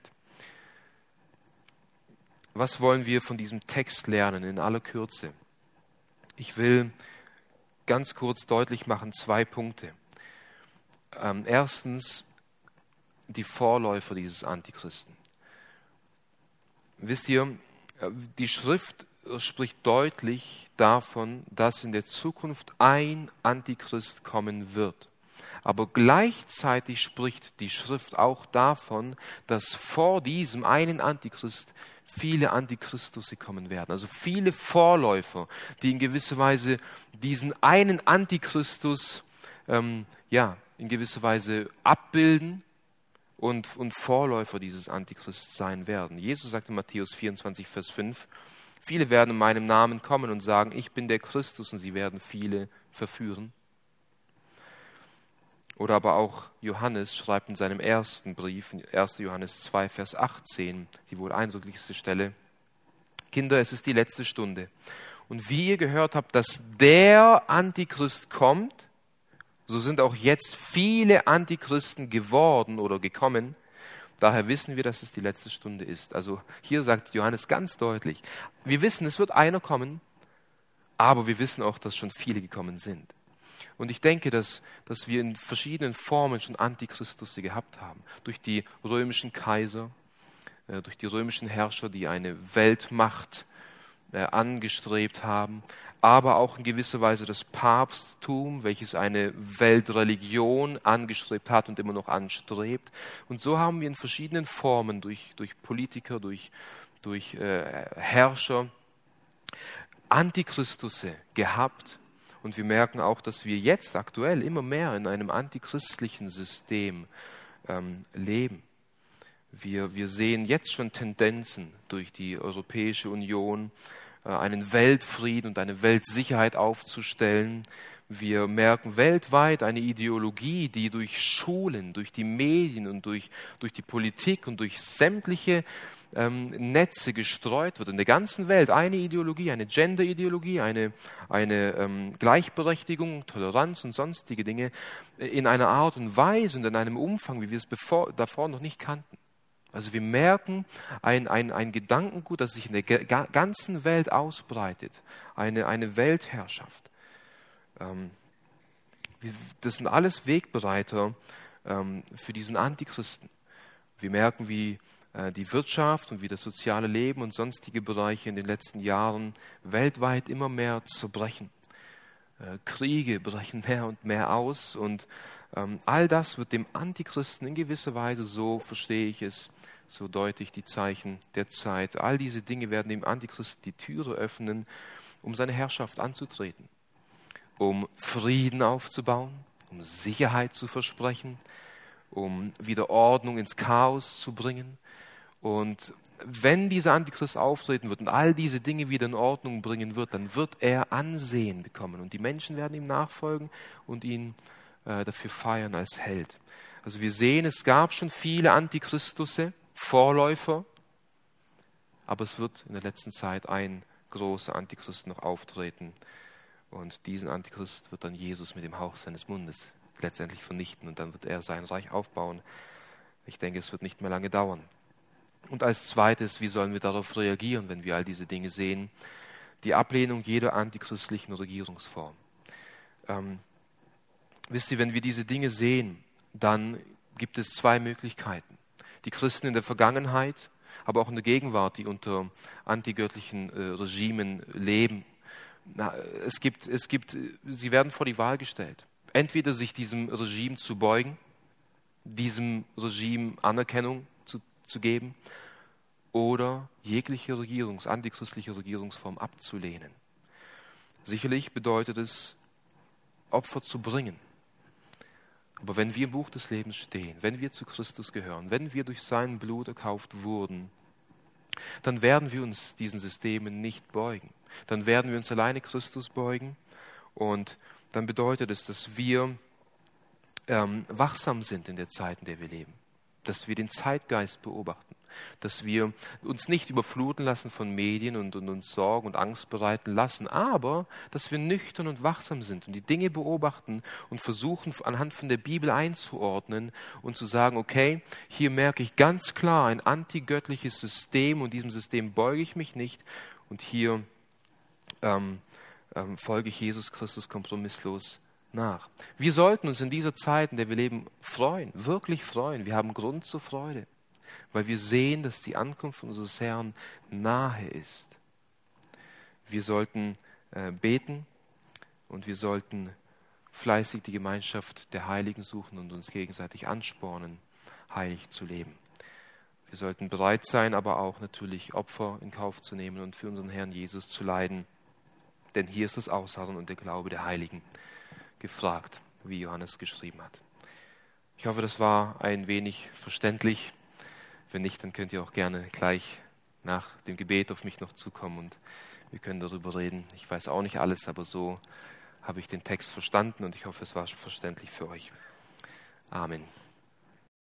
Was wollen wir von diesem Text lernen in aller Kürze? Ich will ganz kurz deutlich machen zwei Punkte. Ähm, erstens die Vorläufer dieses Antichristen. Wisst ihr, die Schrift spricht deutlich davon, dass in der Zukunft ein Antichrist kommen wird. Aber gleichzeitig spricht die Schrift auch davon, dass vor diesem einen Antichrist viele Antichristusse kommen werden. Also viele Vorläufer, die in gewisser Weise diesen einen Antichristus ähm, ja, in gewisser Weise abbilden und, und Vorläufer dieses Antichrists sein werden. Jesus sagte in Matthäus vierundzwanzig, Vers fünf, viele werden in meinem Namen kommen und sagen, ich bin der Christus, und sie werden viele verführen. Oder aber auch Johannes schreibt in seinem ersten Brief, erster Johannes zwei, Vers achtzehn, die wohl eindrücklichste Stelle, Kinder, es ist die letzte Stunde. Und wie ihr gehört habt, dass der Antichrist kommt, so sind auch jetzt viele Antichristen geworden oder gekommen. Daher wissen wir, dass es die letzte Stunde ist. Also hier sagt Johannes ganz deutlich, wir wissen, es wird einer kommen, aber wir wissen auch, dass schon viele gekommen sind. Und ich denke, dass, dass wir in verschiedenen Formen schon Antichristusse gehabt haben. Durch die römischen Kaiser, äh, durch die römischen Herrscher, die eine Weltmacht äh, angestrebt haben, aber auch in gewisser Weise das Papsttum, welches eine Weltreligion angestrebt hat und immer noch anstrebt. Und so haben wir in verschiedenen Formen, durch, durch Politiker, durch, durch äh, Herrscher, Antichristusse gehabt. Und wir merken auch, dass wir jetzt aktuell immer mehr in einem antichristlichen System ähm, leben. Wir, wir sehen jetzt schon Tendenzen durch die Europäische Union, äh, einen Weltfrieden und eine Weltsicherheit aufzustellen. Wir merken weltweit eine Ideologie, die durch Schulen, durch die Medien und durch, durch die Politik und durch sämtliche ähm, Netze gestreut wird. In der ganzen Welt eine Ideologie, eine Gender-Ideologie, eine, eine ähm, Gleichberechtigung, Toleranz und sonstige Dinge in einer Art und Weise und in einem Umfang, wie wir es bevor, davor noch nicht kannten. Also wir merken ein, ein, ein Gedankengut, das sich in der ga- ganzen Welt ausbreitet, eine, eine Weltherrschaft. Ähm, das sind alles Wegbereiter ähm, für diesen Antichristen. Wir merken, wie äh, die Wirtschaft und wie das soziale Leben und sonstige Bereiche in den letzten Jahren weltweit immer mehr zerbrechen. Äh, Kriege brechen mehr und mehr aus und ähm, all das wird dem Antichristen in gewisser Weise, so verstehe ich es, so deute ich die Zeichen der Zeit, all diese Dinge werden dem Antichristen die Türe öffnen, um seine Herrschaft anzutreten, um Frieden aufzubauen, um Sicherheit zu versprechen, um wieder Ordnung ins Chaos zu bringen. Und wenn dieser Antichrist auftreten wird und all diese Dinge wieder in Ordnung bringen wird, dann wird er Ansehen bekommen und die Menschen werden ihm nachfolgen und ihn äh, dafür feiern als Held. Also wir sehen, es gab schon viele Antichristusse, Vorläufer, aber es wird in der letzten Zeit ein großer Antichrist noch auftreten und diesen Antichrist wird dann Jesus mit dem Hauch seines Mundes letztendlich vernichten und dann wird er sein Reich aufbauen. Ich denke, es wird nicht mehr lange dauern. Und als zweites, wie sollen wir darauf reagieren, wenn wir all diese Dinge sehen? Die Ablehnung jeder antichristlichen Regierungsform. Ähm, wisst ihr, wenn wir diese Dinge sehen, dann gibt es zwei Möglichkeiten. Die Christen in der Vergangenheit, aber auch in der Gegenwart, die unter antigöttlichen äh, Regimen leben. Na, es gibt, es gibt, sie werden vor die Wahl gestellt. Entweder sich diesem Regime zu beugen, diesem Regime Anerkennung zu, zu geben, oder jegliche Regierungs-, antichristliche Regierungsform abzulehnen. Sicherlich bedeutet es, Opfer zu bringen. Aber wenn wir im Buch des Lebens stehen, wenn wir zu Christus gehören, wenn wir durch sein Blut erkauft wurden, dann werden wir uns diesen Systemen nicht beugen. Dann werden wir uns alleine Christus beugen und dann bedeutet es, dass wir ähm, wachsam sind in der Zeit, in der wir leben. Dass wir den Zeitgeist beobachten. Dass wir uns nicht überfluten lassen von Medien und, und uns Sorgen und Angst bereiten lassen, aber dass wir nüchtern und wachsam sind und die Dinge beobachten und versuchen, anhand von der Bibel einzuordnen und zu sagen, okay, hier merke ich ganz klar ein antigöttliches System und diesem System beuge ich mich nicht und hier ähm, ähm, folge ich Jesus Christus kompromisslos nach. Wir sollten uns in dieser Zeit, in der wir leben, freuen, wirklich freuen. Wir haben Grund zur Freude, weil wir sehen, dass die Ankunft unseres Herrn nahe ist. Wir sollten äh, beten und wir sollten fleißig die Gemeinschaft der Heiligen suchen und uns gegenseitig anspornen, heilig zu leben. Wir sollten bereit sein, aber auch natürlich Opfer in Kauf zu nehmen und für unseren Herrn Jesus zu leiden. Denn hier ist das Ausharren und der Glaube der Heiligen gefragt, wie Johannes geschrieben hat. Ich hoffe, das war ein wenig verständlich. Wenn nicht, dann könnt ihr auch gerne gleich nach dem Gebet auf mich noch zukommen und wir können darüber reden. Ich weiß auch nicht alles, aber so habe ich den Text verstanden und ich hoffe, es war verständlich für euch. Amen.